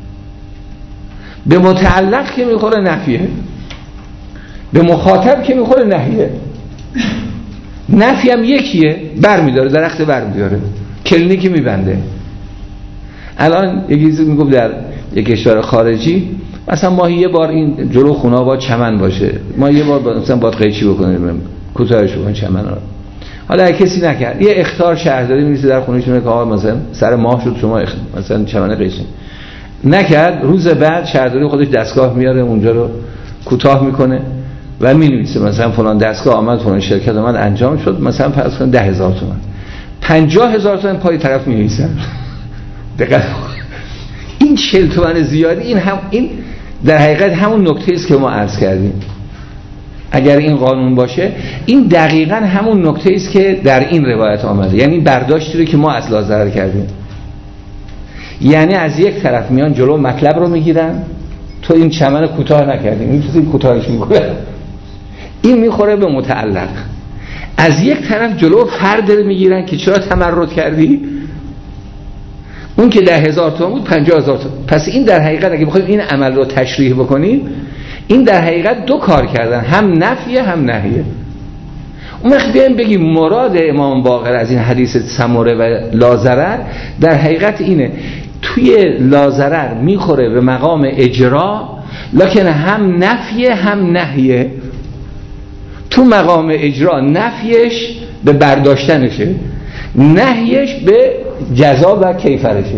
به متعلق که میخوره نفیه، به مخاطب که میخوره نهیه. نفی هم یکیه، بر میداره، درخت بر میداره، کلینیکی میبنده. الان یکی میگفت در یک کشور خارجی مثلا ما یه بار این جلو خونه با چمن باشه، ما یه بار مثلا باید قیچی بکنیم، کوتاهش بکنیم چمن رو. حالا اگه کسی نکرد، یه اخطار شهرداری می‌نویسه در خونه‌شون که آقا مثلا سر ماه شد شما اخ... مثلا چمن قیچی نکرد، روز بعد شهرداری خودش دستگاه میاره اونجا رو کوتاه میکنه و می‌نویسه مثلا فلان دستگاه آمد، فلان شرکت آمد، انجام شد، مثلا فرض کن ده هزار تومان، پنجاه هزار تومان پای طرف می‌نویسن. دقیقاً این چهل تومن زیادی، این هم این در حقیقت همون نکته است که ما عرض کردیم. اگر این قانون باشه، این دقیقاً همون نکته است که در این روایت آمده، یعنی برداشتی رو که ما از لا ضرر کردیم. یعنی از یک طرف میان جلو مطلب رو میگیرن، تو این چمن کوتاه نکردیم، این چیزی کوتاهش میکنه، این میخوره به متعلق. از یک طرف جلو فرد رو میگیرن که چرا تمرد کردی، اون که ده هزار تومان بود پنجاه هزار تومان. پس این در حقیقت اگه بخوایم این عمل رو تشریح بکنیم، این در حقیقت دو کار کردن، هم نفیه هم نهیه. اون وقت بیایم بگیم مراد امام باقر از این حدیث سمره و لا ضرر در حقیقت اینه، توی لا ضرر میخوره به مقام اجرا، لکن هم نفیه هم نهیه. تو مقام اجرا نفیش به برداشتنشه، نهیش به جزا و کیفرشه.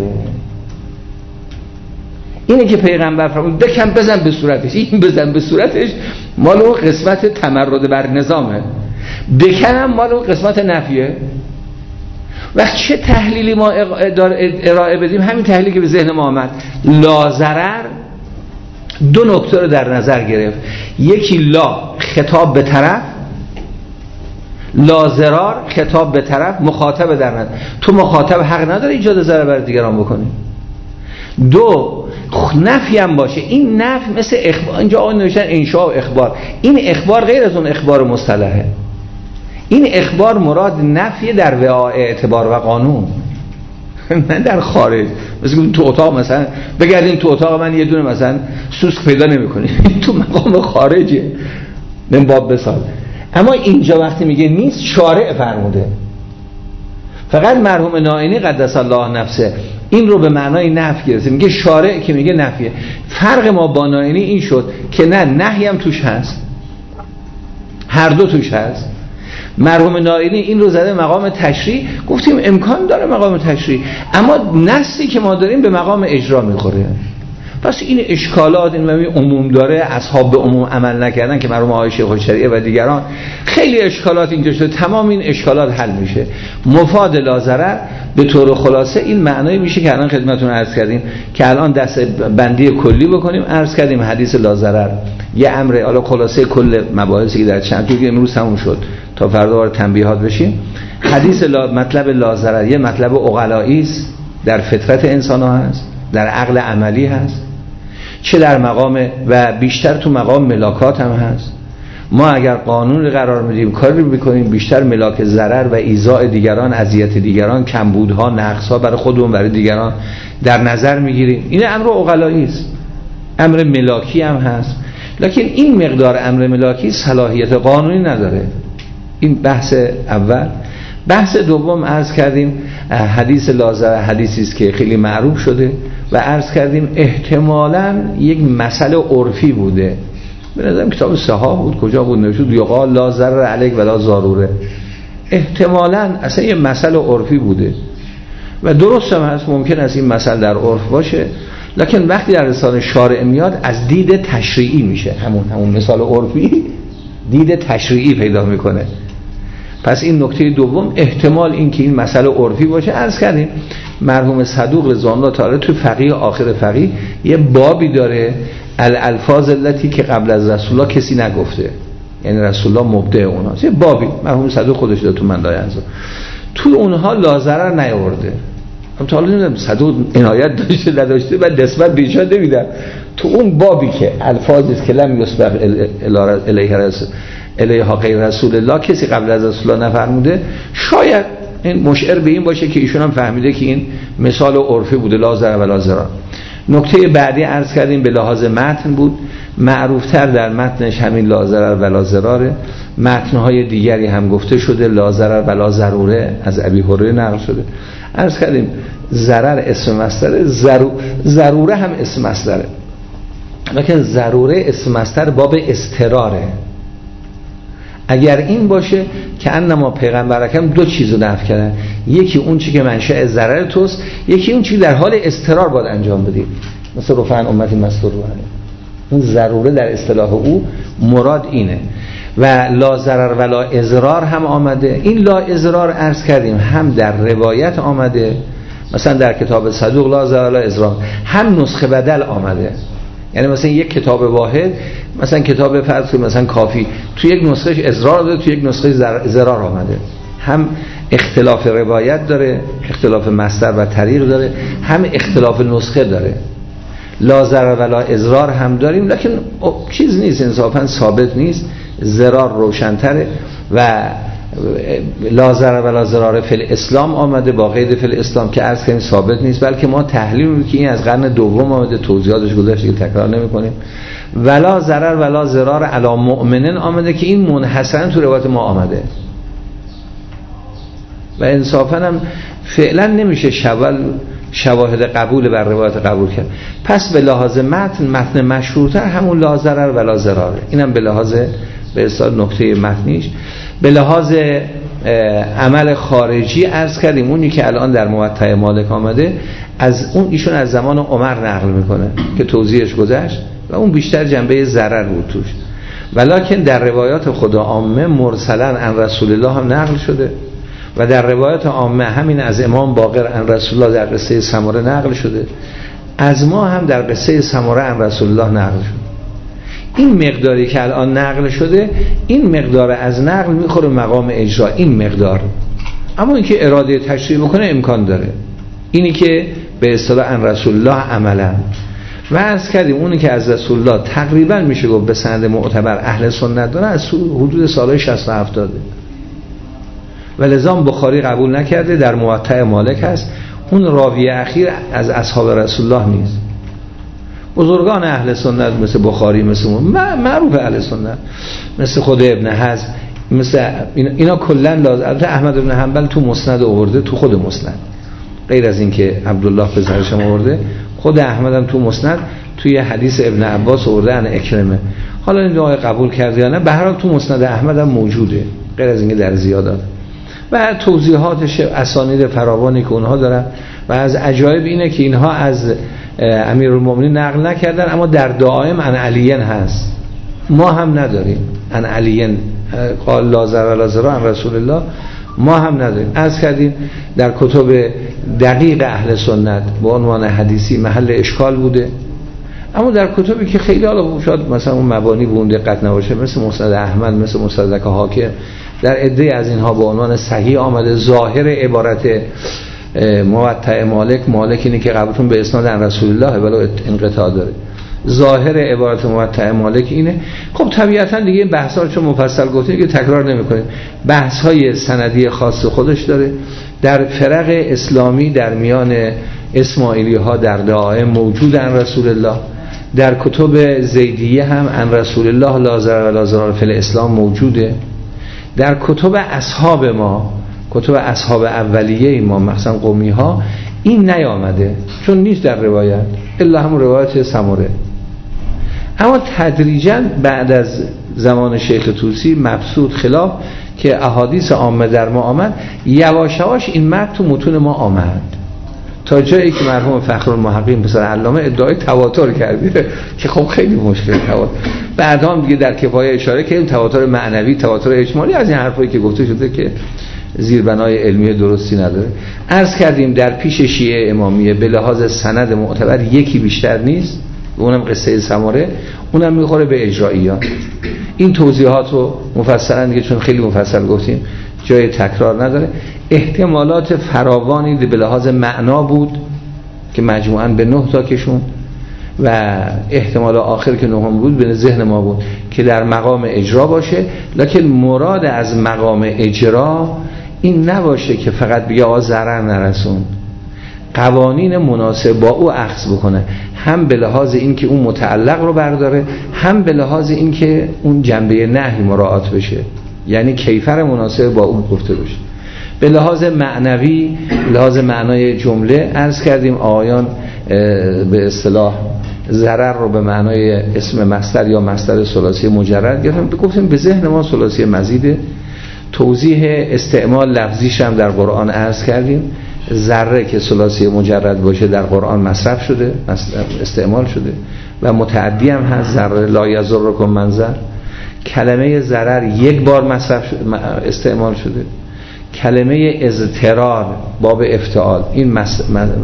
اینه که پیغمبر فرمود بکن بزن به صورتش، این بزن به صورتش مال اون قسمت تمرد بر نظامه، بکنم مال اون قسمت نفیه. وقت چه تحلیلی ما ارائه بدیم؟ همین تحلیلی که به ذهن ما آمد. لا ضرر دو نکته رو در نظر گرفت، یکی لا خطاب به طرف، لا ضرر خطاب به طرف، مخاطب در نظر. تو مخاطب حق نداره ایجاد ضرر بر دیگران بکنی. دو نفی هم باشه، این نفی مثل اخبار، اینجا آن نوشتن انشاء و اخبار، این اخبار غیر از اون اخبار مصطلحه. این اخبار مراد نفی در وعاء اعتبار و قانون، نه در خارج. مثلا تو اتاق مثلا بگردین تو اتاق من یه دونه مثلا سوسک پیدا نمی‌کنی، تو مقام خارجه من باب بسال. اما اینجا وقتی میگه نیست، شارع فرموده. فقط مرحوم نائینی قدس الله نفسه این رو به معنای نفی گرفته، میگه شارع که میگه نفیه. فرق ما با نائینی این شد که نه نهی هم توش هست، هر دو توش هست. مرحوم نائینی این رو زده مقام تشریع، گفتیم امکان داره مقام تشریع، اما نصی که ما داریم به مقام اجرا میخوره. پس این اشکالات این معنی عموم داره، اصحاب به عموم عمل نکردن که مرحوم آقای شیخ الشریعه و دیگران، خیلی اشکالات اینجا شده، تمام این اشکالات حل میشه. مفاد لا ضرر به طور خلاصه این معنی میشه که الان خدمتتون عرض کردیم، که الان دست بندی کلی بکنیم. عرض کردیم حدیث لا ضرر یه امر، حالا خلاصه کل مباحثی که در چند تا که امروز تموم شد تا فردا وارد تنبیهات بشیم. حدیث لا مطلب لا ضرر یه مطلب عقلایی است، در فطرت انسان ها هست، در عقل عملی هست، چه در مقام و بیشتر تو مقام ملاکات هم هست. ما اگر قانون قرار میدیم کاری رو میکنیم بیشتر ملاک ضرر و ایذاء دیگران، اذیت دیگران، کمبودها، نقصها برای خودمون برای دیگران در نظر میگیریم. این امر عقلایی است، امر ملاکی هم هست، لکن این مقدار امر ملاکی صلاحیت قانونی نداره. این بحث اول. بحث دوم عرض کردیم حدیث لا ضرر حدیثی است که خیلی معروف شده و عرض کردیم احتمالاً یک مسئله عرفی بوده. به نظرم کتاب صحاح بود، کجا بود نوشته یقال لا ضرر علیک ولا ضروره. احتمالاً اصلا یه مسئله عرفی بوده و درست هم هست، ممکن است این مسئله در عرف باشه، لکن وقتی در لسان شارع میاد از دید تشریعی میشه، همون همون مثال عرفی دید تشریعی پیدا میکنه. پس این نکته دوم، احتمال این که این مسئله عرفی باشه. عرض کردیم مرحوم صدوق رضوان الله تعالی تو فقیه آخر فقیه یه بابی داره الالفاظ التي که قبل از رسول الله کسی نگفته، یعنی رسول الله مبدع اوناست. یه بابی مرحوم صدوق خودش داره تو منبع انزا، تو اونها لا ضرر نیاورده. من تا حالا نمیدونم صدوق عنایت داشته نداشته، من نسبت بهش نمیدم. تو اون بابی که الفاظی است که لم یسبق الیه رسول الیها غیر رسول الله، کسی قبل از رسول الله نفرموده، شاید این مشعر به این باشه که ایشون هم فهمیده که این مثال عرفی بوده، لا ضرر ولا ضرار. نکته بعدی عرض کردیم به لحاظ متن بود، معروفتر در متنش همین لا ضرر ولا ضراره. متنهای دیگری هم گفته شده لا ضرر ولا ضروره، از ابی هریره نقل شده. عرض کردیم ضرر اسم مصدره، ضروره هم اسم مصدره، لکن ضروره اسم مصدر باب استراره. اگر این باشه که انما پیغمبر اکرم دو چیزو نفی کردن، یکی اون چی که منشأ ضرر توست، یکی اون چی در حال استرار باید انجام بدید، مثل رفعن امتی مستور روحانی. اون ضروره در اصطلاح او مراد اینه. و لا ضرر ولا اضرار هم آمده. این لا اضرار عرض کردیم هم در روایت آمده، مثلا در کتاب صدوق لا ضرر ولا اضرار، هم نسخه بدل آمده. یعنی مثلا یک کتاب واحد، مثلا کتاب فرض مثلا کافی، تو یک نسخه اضرار داره، تو یک نسخه ضرار آمده. هم اختلاف روایت داره، اختلاف مصدر و طریق داره، هم اختلاف نسخه داره. لا ضرر ولا اضرار هم داریم، لکن چیز نیست، انصافا ثابت نیست. ضرار روشن‌تره و لا ضرر ولا ضرار فی الاسلام آمده با قید فی الاسلام که عرض کنیم ثابت نیست، بلکه ما تحلیل می‌کنیم که این از قرن دوم آمده، توضیحاتش گذشته که تکرار نمی‌کنیم. ولا ضرر ولا ضرار علی مؤمنین آمده که این منحصرا تو روایت ما آمده و انصافا هم فعلا نمیشه شوال شواهد قبول بر روایت قبول کرد. پس به لحاظ متن متن مشهورتر همون لا ضرر ولا ضراره. اینم به لحاظ به اصطلاح نکته متنیش. به لحاظ عمل خارجی عرض کردیم اونی که الان در موطأ مالک آمده، از اون ایشون از زمان عمر نقل میکنه که توضیحش گذشت و اون بیشتر جنبه ضرر بود توش، ولکن در روایات خدا عامه مرسلا عن رسول الله هم نقل شده و در روایات عامه همین از امام باقر عن رسول الله در قصه سمره نقل شده، از ما هم در قصه سمره عن رسول الله نقل شده. این مقداری که الان نقل شده، این مقدار از نقل میخوره مقام اجرا، این مقدار. اما اینکه اراده تشریع بکنه امکان داره. اینی که به اصطلاح عن رسول الله عملا و عرض کردیم اونی که از رسول الله تقریبا میشه گفت به سند معتبر اهل سنت داره از حدود سالهای شصت و هفتاد و لذا بخاری قبول نکرده، در موطأ مالک هست. اون راوی اخیر از اصحاب رسول الله نیست. بزرگان اهل سنت مثل بخاری، مثل معروف اهل سنت، مثل خود ابن حزم، مثل اینا کلا لازم. احمد بن حنبل تو مسند آورده، تو خود مسند، غیر از این که عبدالله پسرش آورده، خود احمد هم تو مسند توی حدیث ابن عباس آورده ان اکرمه. حالا این دعای قبول کرده یا نه، به هر حال تو مسند احمد هم موجوده، غیر از اینکه در زیادات و توضیحاتش اسانید فراوانی که اونها دارن. و از عجایب اینه که اینها از امیرالمومنین نقل نکردن، اما در دائم عن علیین هست، ما هم نداریم عن علیین قال لا ضرر ولا ضرار عن رسول الله، ما هم نداریم. از کردیم در کتب دقیق اهل سنت به عنوان حدیثی محل اشکال بوده، اما در کتبی که خیلی حالا شاید مثلا اون مبانی به اون دقت نباشه، مثل مسند احمد، مثل مستدرک حاکم، در عده از اینها به عنوان صحیح آمده. ظاهر عبارت موطأ مالک، مالک اینه که قبولتون به اسناد عن رسول الله ولو انقطاع داره. ظاهر عبارت موطأ مالک اینه. خب طبیعتا دیگه این بحث ها رو چون مفصل گفتیم که تکرار نمی‌کنیم. بحث های سندی خاص خودش داره. در فرق اسلامی در میان اسماعیلی ها در دعائم موجود عن رسول الله، در کتب زیدیه هم عن رسول الله لا ضرر ولا ضرار فی الاسلام موجوده. در کتب اصحاب ما، کتب اصحاب اولیه ما مثلا قومی ها این نیامده چون نیست در روایت الا همون روایت سمره. اما تدریجا بعد از زمان شیخ طوسی مبسوط خلاف که احادیث عامه در ما آمد، یواش یواش این متن تو متون ما آمد تا جایی که مرحوم فخرالمحققین پسر علامه ادعای تواتر کرده که خب خیلی مشکل تواتر. بعدا هم دیگه در کفایه اشاره کردیم تواتر معنوی، تواتر اجمالی، از این حرفایی که گفته شده که زیربنای علمی درستی نداره. عرض کردیم در پیش شیعه امامیه به لحاظ سند معتبر یکی بیشتر نیست، اونم قصه سماره، اونم میخوره به اجرائیان. این توضیحات رو مفصلا دیگه چون خیلی مفصل گفتیم جای تکرار نداره. احتمالات فراوانی به لحاظ معنا بود که مجموعاً به نه تا کشون و احتمال آخر که نهم بود به ذهن ما بود که در مقام اجرا باشه، لکن مراد از مقام اجرا این نباشه که فقط بگه آقا ضرر نرسون، قوانین مناسب با او اخذ بکنه، هم به لحاظ این که اون متعلق رو برداره، هم به لحاظ این که اون جنبه نهی مراعات بشه، یعنی کیفر مناسب با اون گفته بشه. به لحاظ معنوی، لحاظ معنای جمله عرض کردیم آیان به اصطلاح ضرر رو به معنای اسم مصدر یا مصدر ثلاثی مجرد گرفتیم، گفتیم به ذهن ما ثلاثی مزیده. توضیح استعمال لفظیش هم در قرآن عرض کردیم، ذره که ثلاثی مجرد باشه در قرآن مصرف شده، استعمال شده و متعدی هم هست، ذره لا یضرکم من ضر. کلمه ضرر یک بار مصرف استعمال شده. کلمه اضطرار باب افتعال این مس...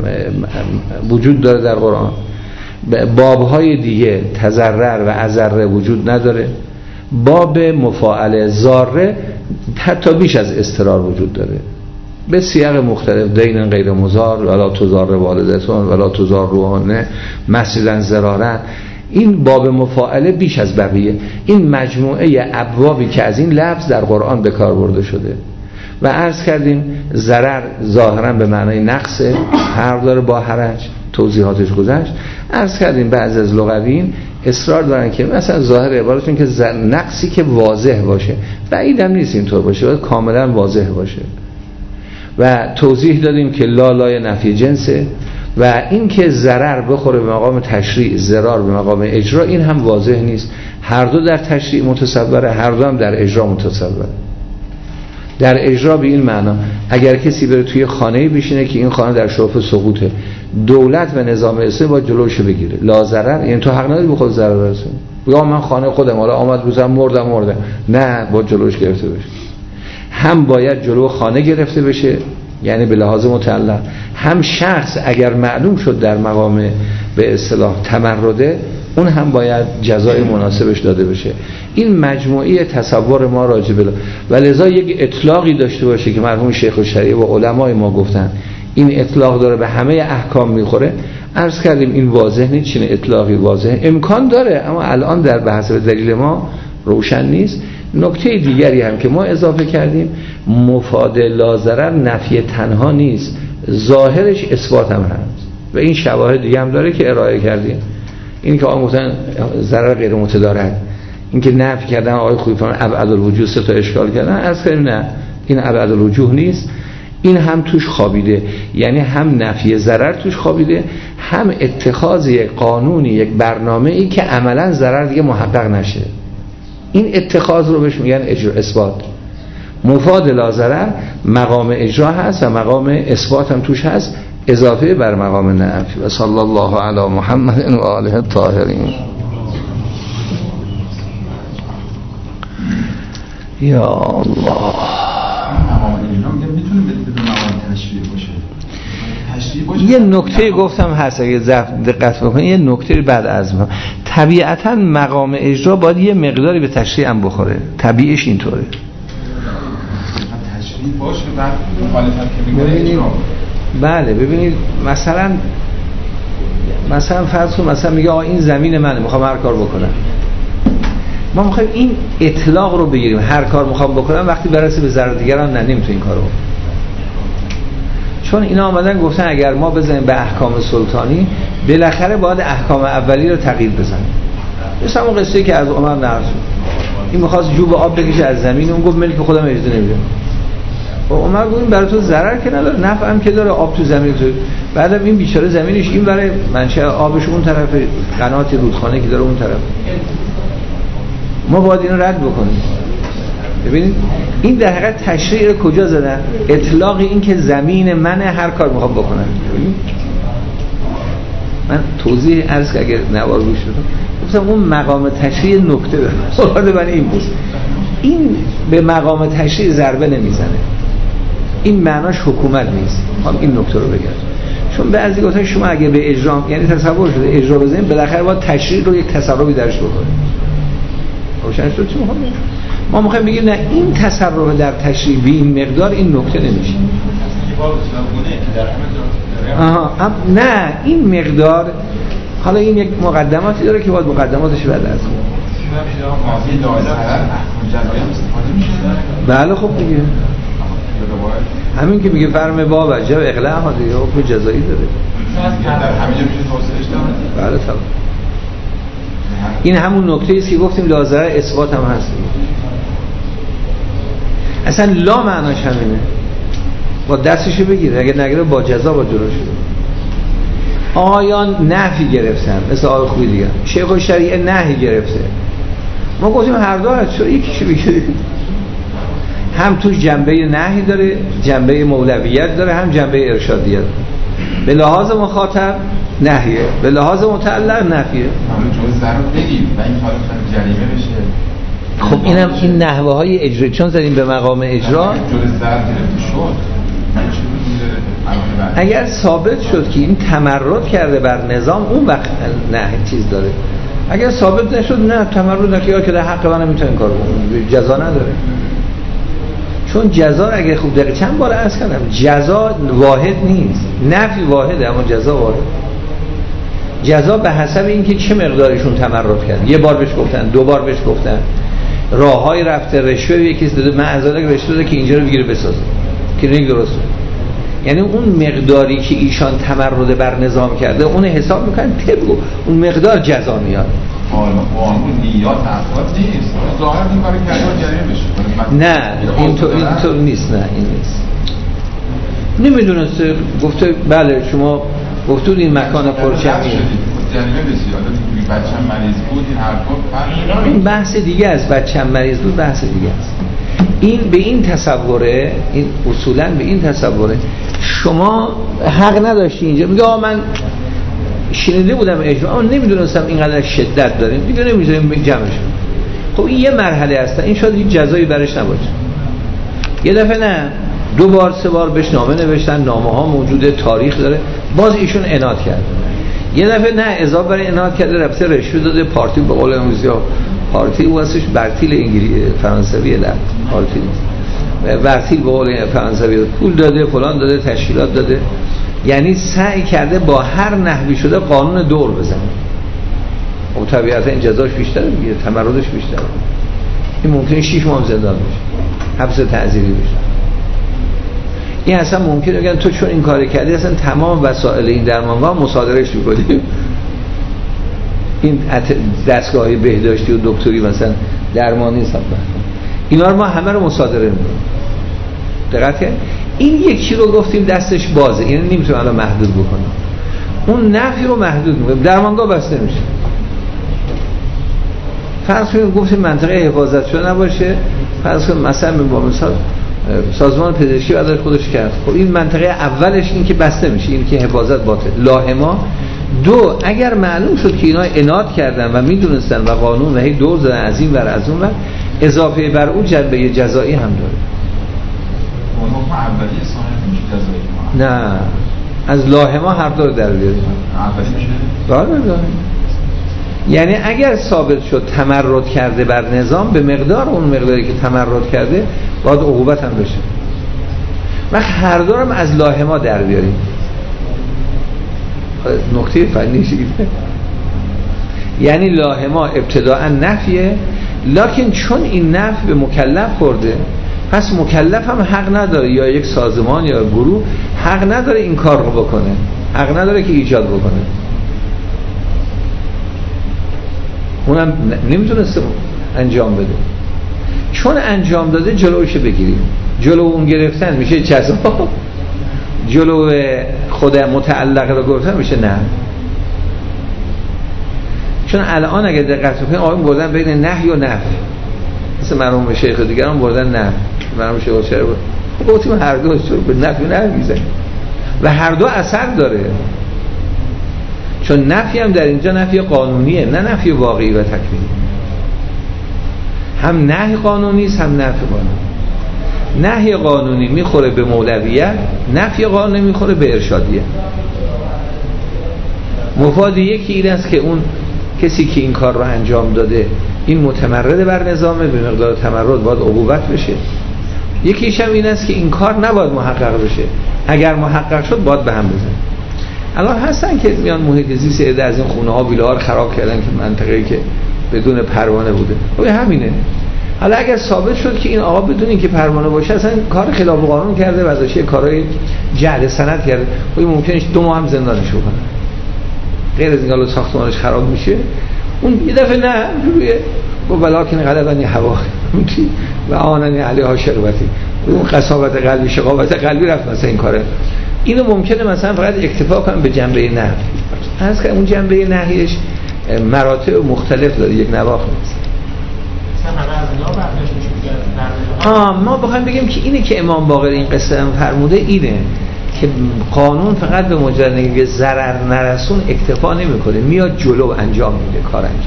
وجود داره در قرآن. بابهای دیگه تضرر و اضرر وجود نداره. باب مفاعله ضاره حتی بیش از اضطرار وجود داره به سیاق مختلف، دین غیر مضار، ولا تضار والدتون ولا تضار روحانه مسجدن ضرارن. این باب مفاعله بیش از بقیه. این مجموعه ابوابی که از این لفظ در قرآن به کار برده شده و عرض کردیم ضرر ظاهرا به معنای نقصه، فرق داره با حرج، توضیحاتش گذشت. عرض کردیم بعض از لغویین اصرار دارن که مثلا ظاهر عبارتون که نقصی که واضح باشه، بعیدم نیست اینطور باشه، باید کاملا واضح باشه. و توضیح دادیم که لا لای نفی جنسه و این که ضرر بخوره به مقام تشریع، ضرار به مقام اجرا، این هم واضح نیست. هر دو در تشریع متصوره، هر دو هم در اجرا متصوره. در اجرا به این معنا اگر کسی بره توی خانه‌ای بشینه که این خانه در شرف سقوطه، دولت و نظام اسلامی باید جلوشو بگیره. لا ضرر، یعنی تو حق نداری به خود ضرر برسونی. یا من خانه خودم حالا آمد روزم مردم مردم نه، باید جلوش گرفته بشه. هم باید جلو خانه گرفته بشه، یعنی به لحاظ متعلق، هم شخص اگر معلوم شد در مقام به اصطلاح تمرده، اون هم باید جزای مناسبش داده بشه. این مجموعه تصور ما راجع به و لذا یک اطلاقی داشته باشه که مرحوم شیخ الشریعه و علمای ما گفتن این اطلاق داره به همه احکام میخوره. عرض کردیم این واضح نیست، چین اطلاقی واضح امکان داره اما الان در بحث به دلیل ما روشن نیست. نکته دیگری هم که ما اضافه کردیم، مفاد لا ضرر نفی تنها نیست، ظاهرش اثبات هم هست و این شواهد دیگه هم داره که ارائه کردیم. این که آقا گفتن ضرر غیر متدارک، این که نفی کردن آقای خویفان ابعد الوجوه سه تا اشکال کردن، عرض کردیم نه، این ابعد الوجوه نیست، این هم توش خوابیده، یعنی هم نفی ضرر توش خوابیده، هم اتخاذ یک قانونی، یک برنامه ای که عملا ضرر دیگه محقق نشه. این اتخاذ رو بهش میگن اجرا اثبات. مفاد لا ضرر مقام اجرا هست و مقام اثبات هم توش هست، اضافه بر مقام نفی. و صلی الله علی محمد و آله الطاهرین. یا الله. یه نکته گفتم هست اگه دقت بکنید، یه نکته بعد از ما طبیعتا مقام اجرا باید یه مقداری به تشریع هم بخوره، طبیعش اینطوره. تشریح باشه بعد مخالفت که میگه. بله ببینید مثلا مثلا فرض کن مثلا میگه آقا این زمین منه میخوام هر کار بکنم. ما میخوایم این اطلاق رو بگیریم، هر کار میخوام بکنم وقتی برسه به ضرر دیگران نه نمیتونیم این کارو. چون اینا آمدن گفتن اگر ما بزنیم به احکام سلطانی بالاخره باید احکام اولی رو تغییر بزنیم. مثلا اون قصه که از عمر نقل شد، این میخواست جوب آب بکشه از زمین، اون گفت ملک خودم اجازه نمیدم. و عمر گفت این برای تو ضرر که نداره، نفع هم که داره، آب تو زمین تو. بعدم این بیچاره زمینش این برای منشأ آبش اون طرف، قنات رودخانه که داره اون طرف. ما باید اینو رد بکنیم. ببینید این در حقیقت تشریع رو کجا زدن؟ اطلاق این که زمین منه هر کار میخوام بکنم. من توضیح عرض که اگر نوار گوش بدم گفتم اون مقام تشریع نکته داره. مراد من این بود، این به مقام تشریع ضربه نمیزنه، این معناش حکومت نیست. خب این نکته رو بگم، چون بعضی گفتن شما اگه به اجرا، یعنی تصور شده اجرا بزنیم بالاخره باید تشریع رو یک تصرفی درش بکنیم. روشن شد چی میخوام بگم؟ ما میخوایم بگیم نه این تصرف در تشریع به این مقدار این نکته نمیشه. آها هم نه این مقدار، حالا این یک مقدماتی داره که باید مقدماتش بعد از بله خب دیگه همین که میگه فرم باب عجب اقلاع ها دیگه حکم جزایی داره. بله طبعا این همون نکته ایست که گفتیم لازره اثبات هم هست. اصلا لا معناش همینه، با دستشو بگیره، اگه نگیره با جزا با جلو شده. آیان نفی گرفتن مثل آقای خوبی دیگه، شیخ الشریعه نهی گرفته. ما گفتیم هر دو هست، چرا یکیشو بگیره؟ هم توش جنبه نهی داره، جنبه مولویت داره، هم جنبه ارشادیت. به لحاظ مخاطب نهیه، به لحاظ متعلق نفیه. همون جز ضرر بگیم و این حالا جریمه بشه. خب اینم این نحوه های اجرا، چون زدیم به مقام اجرا جز ضرر گرفته شد. اگر ثابت شد که این تمرد کرده بر نظام اون وقت نه چیز داره. اگر ثابت نشد نه تمرد نکرده که در حق من نمیتونه کار کنه، جزا نداره. چون جزا اگه خوب دقیق چند بار عرض کردم جزا واحد نیست، نفی واحده اما جزا واحد. جزا به حسب اینکه چه مقدارشون تمرد کرد، یه بار بهش گفتن، دو بار بهش گفتن، راههای رفته، رشوه یکی داده، معذالک رشوه داده که اینجا رو بگیره بسازه که نمیگه درسته. یعنی اون مقداری که ایشان تمرد بر نظام کرده اون حساب میکنن طبق اون مقدار جزا میاد. حالا اون نیات افراد نیست، ظاهر این کاری کرده جریمه بشه. نه اینطور اینطور نیست، نه این نیست. نمیدونسته گفته بله شما گفتید این مکان پرچمی جریمه بسیار بچه‌م مریض بود این حرفا. این بحث دیگه است، بچه‌م مریض بود بحث دیگه است. این به این تصوره، این اصولا به این تصوره شما حق نداشتی اینجا میگه آقا من شنیده بودم اجرا اما نمیدونستم اینقدر شدت داریم دیگه نمیذاریم جمعش. خب این یه مرحله است، این شاید هیچ جزایی برش نباشه. یه دفعه نه دو بار سه بار بهش نامه نوشتن، نامه ها موجوده، تاریخ داره، باز ایشون عناد کرد. یه دفعه نه اضافه برای عناد کرده رفته رشوه داده، پارتی به قول امروزی‌ها پارتی واسش برتیل انگلیسی فرانسویه، نه پارتی نیست، برتیل به قول فرانسوی، پول داده، فلان داده، تشکیلات داده. یعنی سعی کرده با هر نحوی شده قانون دور بزنه. و طبیعتا این جزاش بیشتره دیگه، تمردش بیشتره. این ممکنه شش ماه زندان بشه، حبس تعزیری بشه. این اصلا ممکنه بگن تو چون این کار کردی اصلا تمام وسایل این درمانگاه مصادرهش می‌کنی. این دستگاه‌های بهداشتی و دکتری مثلا درمانی هستن، اینا رو ما همه رو مصادره می‌کنیم. دقت کن این یکی رو گفتیم دستش بازه، یعنی نمیتونه الان محدود بکنه. اون نفی رو محدود می‌کنه، درمانگاه بسته میشه. فرض کنیم گفتیم منطقه حفاظت شده نباشه، فرض کنیم مثلا با مثال سازمان پزشکی بعد خودش کرد. خب این منطقه اولش این که بسته میشه، این که حفاظت باطل. لاهما دو اگر معلوم شد که اینا عناد کردن و میدونستن و قانون و هی دور زدن از این ور از اون ور، اضافه بر اون جنبه جزایی هم داره. اون حکم اولیه صاحب میشه جزایی؟ نه از لاهما هر دو در بیاریم. اولی میشه؟ بله بله. یعنی اگر ثابت شد تمرد کرده بر نظام به مقدار اون مقداری که تمرد کرده باید عقوبت هم بشه. وقت هر دو هم از لاهما در بیاریم. نکته فنی شده یعنی لاهما ابتداء نفیه، لکن چون این نفی به مکلف خورده پس مکلف هم حق نداره یا یک سازمان یا گروه حق نداره این کار رو بکنه، حق نداره که ایجاد بکنه. اونم نمیتونسته انجام بده، چون انجام داده جلوش بگیریم. جلو اون گرفتن میشه جزا، جلو خود متعلق رو گرفتن میشه نه. چون الان اگه دقت بکنید آقایون بردن بین نهی و نفی، مثل مرحوم شیخ دیگران بردن نفی، مرحوم شیخ چرا بود گفتیم هر دو به نفی و نهی میزنن و هر دو اثر داره. چون نفی هم در اینجا نفی قانونیه نه نفی واقعی و تکوینی. هم نهی قانونی است هم نفی قانونی. نهی قانونی میخوره به مولویت، نفی قانونی میخوره به ارشادیه. مفاد یکی این است که اون کسی که این کار رو انجام داده این متمرد بر نظامه، به مقدار تمرد باید عقوبت بشه. یکیش هم این است که این کار نباید محقق بشه، اگر محقق شد باید به هم بزن. الان هستن که میان محیط زیست عده از این خونه ها ویلا ها رو خراب کردن که منطقه‌ای که بدون پروانه بوده. خب همینه. حالا اگر ثابت شد که این آقا بدون اینکه پروانه باشه اصلا کار خلاف قانون کرده و ازش کارهای جعل سند کرده، خب ممکنه دو ماه هم زندانش بکنه. غیر از اینکه ساختمانش خراب میشه، اون یه دفعه نه روی و ولکن غلبنی هوا و آننی علیها شقوتی، اون قساوت قلبی شقاوت قلبی رفت مثلا این کاره. اینو ممکنه مثلا فقط اکتفا کنم به جنبه نهی. از که اون جنبه نهیش مراتب مختلف داره، یک نواخت نیست. آه ما بخوایم بگیم که اینه که امام باقر این قصه هم فرموده اینه که قانون فقط به مجرد اینکه ضرر نرسون اکتفا نمیکنه، میاد جلو انجام میده، کار انجام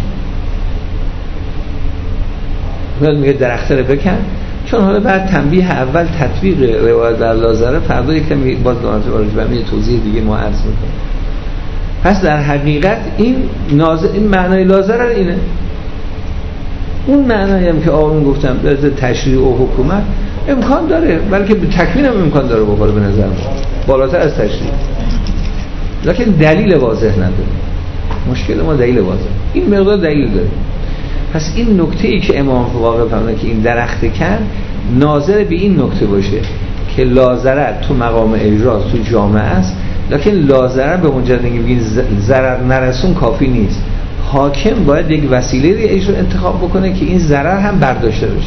میاد، میگه درخت رو بکن. چون حالا بعد تنبیه اول تطبیق روایت در لازره، فردا یکم باز دانات وارد برمی یه توضیح دیگه ما عرض میکنم. پس در حقیقت این ناز... این معنای لازره اینه. اون معنایی هم که آقایون گفتم به تشریع و حکومت امکان داره، بلکه به تکوین هم امکان داره بخوره به نظر ما بالاتر از تشریع، لکن دلیل واضح نداره. مشکل ما دلیل واضح، این مقدار دلیل داره. پس این نکته ای که امام واقع فهمونه که این درخت کن ناظر به این نکته باشه که لازره تو مقام اجراست، تو جامعه است، لکن لازره به مجرد اینکه بگین ضرر نرسون کافی نیست. حاکم باید یک وسیله دیگه رو انتخاب بکنه که این ضرر هم برداشته بشه.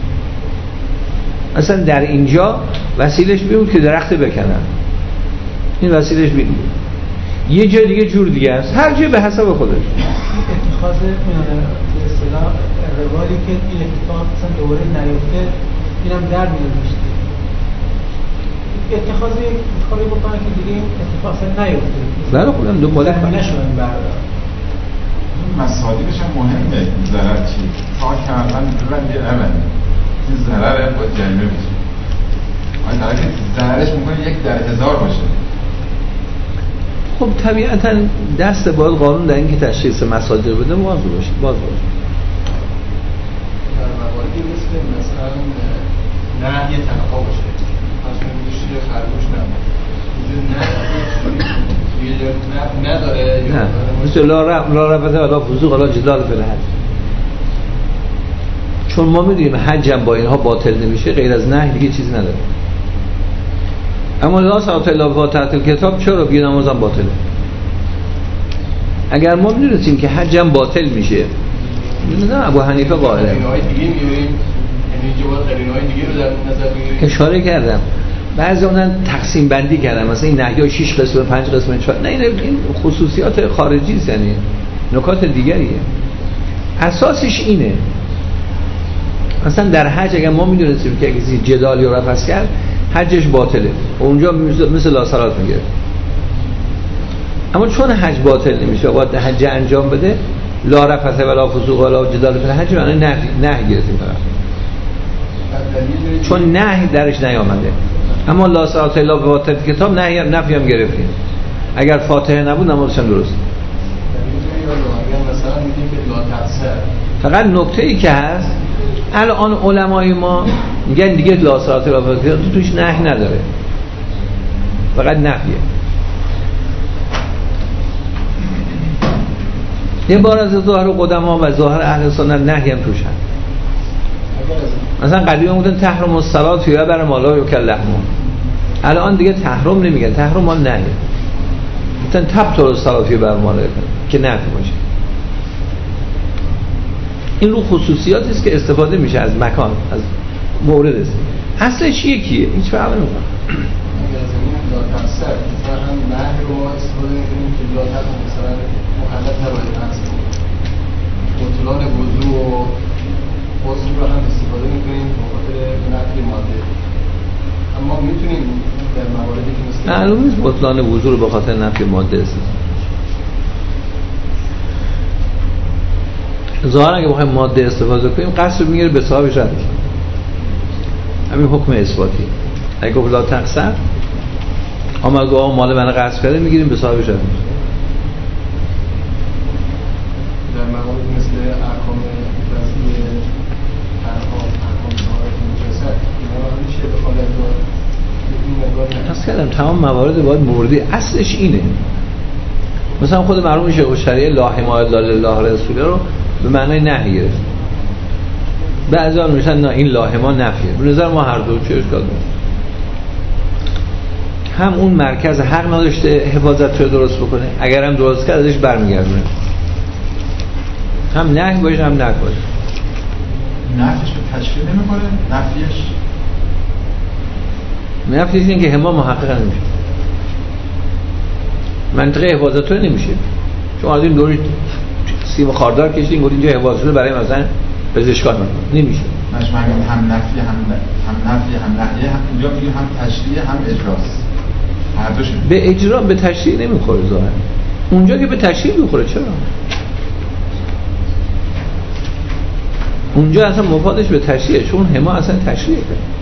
مثلا در اینجا وسیلش بود که درخت بکنن، این وسیلش بود. یه جای دیگه جور دیگه است، هر جای به حسب خودش. اتخاذ به اصطلاح روالی که این اتفاق مثلا دوره نیفته اینم در میاد میشه. اتخاذ یک کاری بکنه که دیگه اتفاق اصلا نیفته. برای خودم دنباله کنم. نشون بردار. مصادیقش هم مهمه. ضرر چی؟ تا کردن ببند یه عمل. این ضرر هم باید جریمه بشه. آن در که ضررش ممکنه یک در هزار باشه. خب طبیعتا دست باید قانون در این که تشخیص مصادیق بده باز باشه. باز باشه. در مواردی مثل مثلا نه یه تنها باشه. از اون گوشتی خرگوش نباشه. نه نداره نه مثل لا رفته ولا فسوق ولا جدال فی الحج. چون ما میدونیم حج هم با اینها باطل نمیشه، غیر از نهی دیگه چیز نداره. اما لا صلاة الا فی تحت کتاب چرا بی نماز هم باطله؟ اگر ما میدونستیم که حج هم باطل میشه، نه ابو حنیفه قائله. قرینه‌های دیگه میاریم، یعنی که باید قرینه‌های دیگه رو در نظر بگیریم. اشاره کردم بعضی اونن تقسیم بندی کردن، مثلا این نهی‌ها شش قسمه، پنج قسمه، چهار. نه این خصوصیات خارجی است، یعنی نکات دیگریه. اساسش اینه. مثلا در حج اگر ما میدونستیم که کسی جدالی رو رفض کرد حجش باطله، اونجا مثل لا صلات میگه. اما چون حج باطل نمیشه باید حج انجام بده، لا رفث ولا فسوق ولا جدال فی الحج، معنی نه نه گرفتیم فقط. چون نه درش نیامده. اما لا صلات الا فی کتاب نه نفی هم گرفتیم. اگر فاتحه نبود نمازش هم درست. مثلا میگیم که لا تأثر. فقط نکته ای که هست الان علمای ما میگن دیگه لا صلات الا فی تو توش نهی نداره، فقط نفیه. یه بار از ظاهر قدما و ظاهر اهل سنت نهی هم توش هست. مثلا قدیم میگفتن تحرم الصلات فی بر مالا یکل لحمون، الان دیگه تحرم نمیگن، تحرم مال نهیه، میگن تبطل الصلات فی بر مالا که نفی باشه. این رو خصوصیاتی است که استفاده میشه از مکان، از مورد است. اصلش یکیه، هیچ فرقی نمیکنه. لا تنسر مثلا هم نهی رو استفاده میکنیم که لا تنسر مثلا مخلط نباید تنسر بطلان وضو و غسل رو هم استفاده میکنیم به خاطر نفی ماده، اما میتونیم در مواردی که مثل معلوم نیست بطلان وضو رو به خاطر نفی ماده استفاده. ظاهرا اگه بخوایم ماده استفاده کنیم قصد رو میگیره به صاحب شرط، همین حکم اثباتی. اگه گفت لا تقصر اما اگه آقا مال من قصد کرده میگیریم به صاحب شرط. در موارد مثل احکام وضعی احکام احکام ظاهر مجسد اینا میشه دخالت داد. پس کردم تمام موارد باید موردی اصلش اینه. مثلا خود مرحوم شیخ الشریعه لا حمایة الا لله رسوله رو به معنای نهی گرفت. بعضیا میگن نه این لا حمایة نفیه. به نظر ما هر دو چه اشکال داره. هم اون مرکز حق نداشته حفاظت رو درست بکنه، اگر هم درست کرد ازش برمیگردونه. هم نهی باشه هم نهی باشه. نفیش به تشریع نمیکنه، نفیش نفیش این که حمایة محقق نمیشه. منطقه حفاظت رو نمیشه. شما از این دوری سیم خاردار کشیدین گفتین اینجا حفاظت رو برای مثلا پزشکان میکنه، نمیشه. مش معنی هم نفی هم هم نفی هم نهی، هم اینجا میگیم هم تشریع هم اجراست. هر دوش به اجرا به تشریع نمیخوره ظاهرا. اونجا که به تشریع میخوره. چرا؟ اونجا اصلا مفادش به تشریعه، چون حما اصلا تشریعه.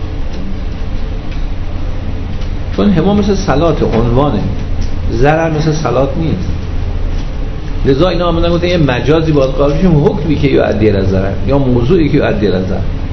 چون حما مثل صلات عنوانه، ضرر مثل صلات نیست. لذا اینا آمدن گفتن یه مجازی باید قائل بشیم، حکمی که یؤدی الی الضرر یا موضوعی که یؤدی الی الضرر.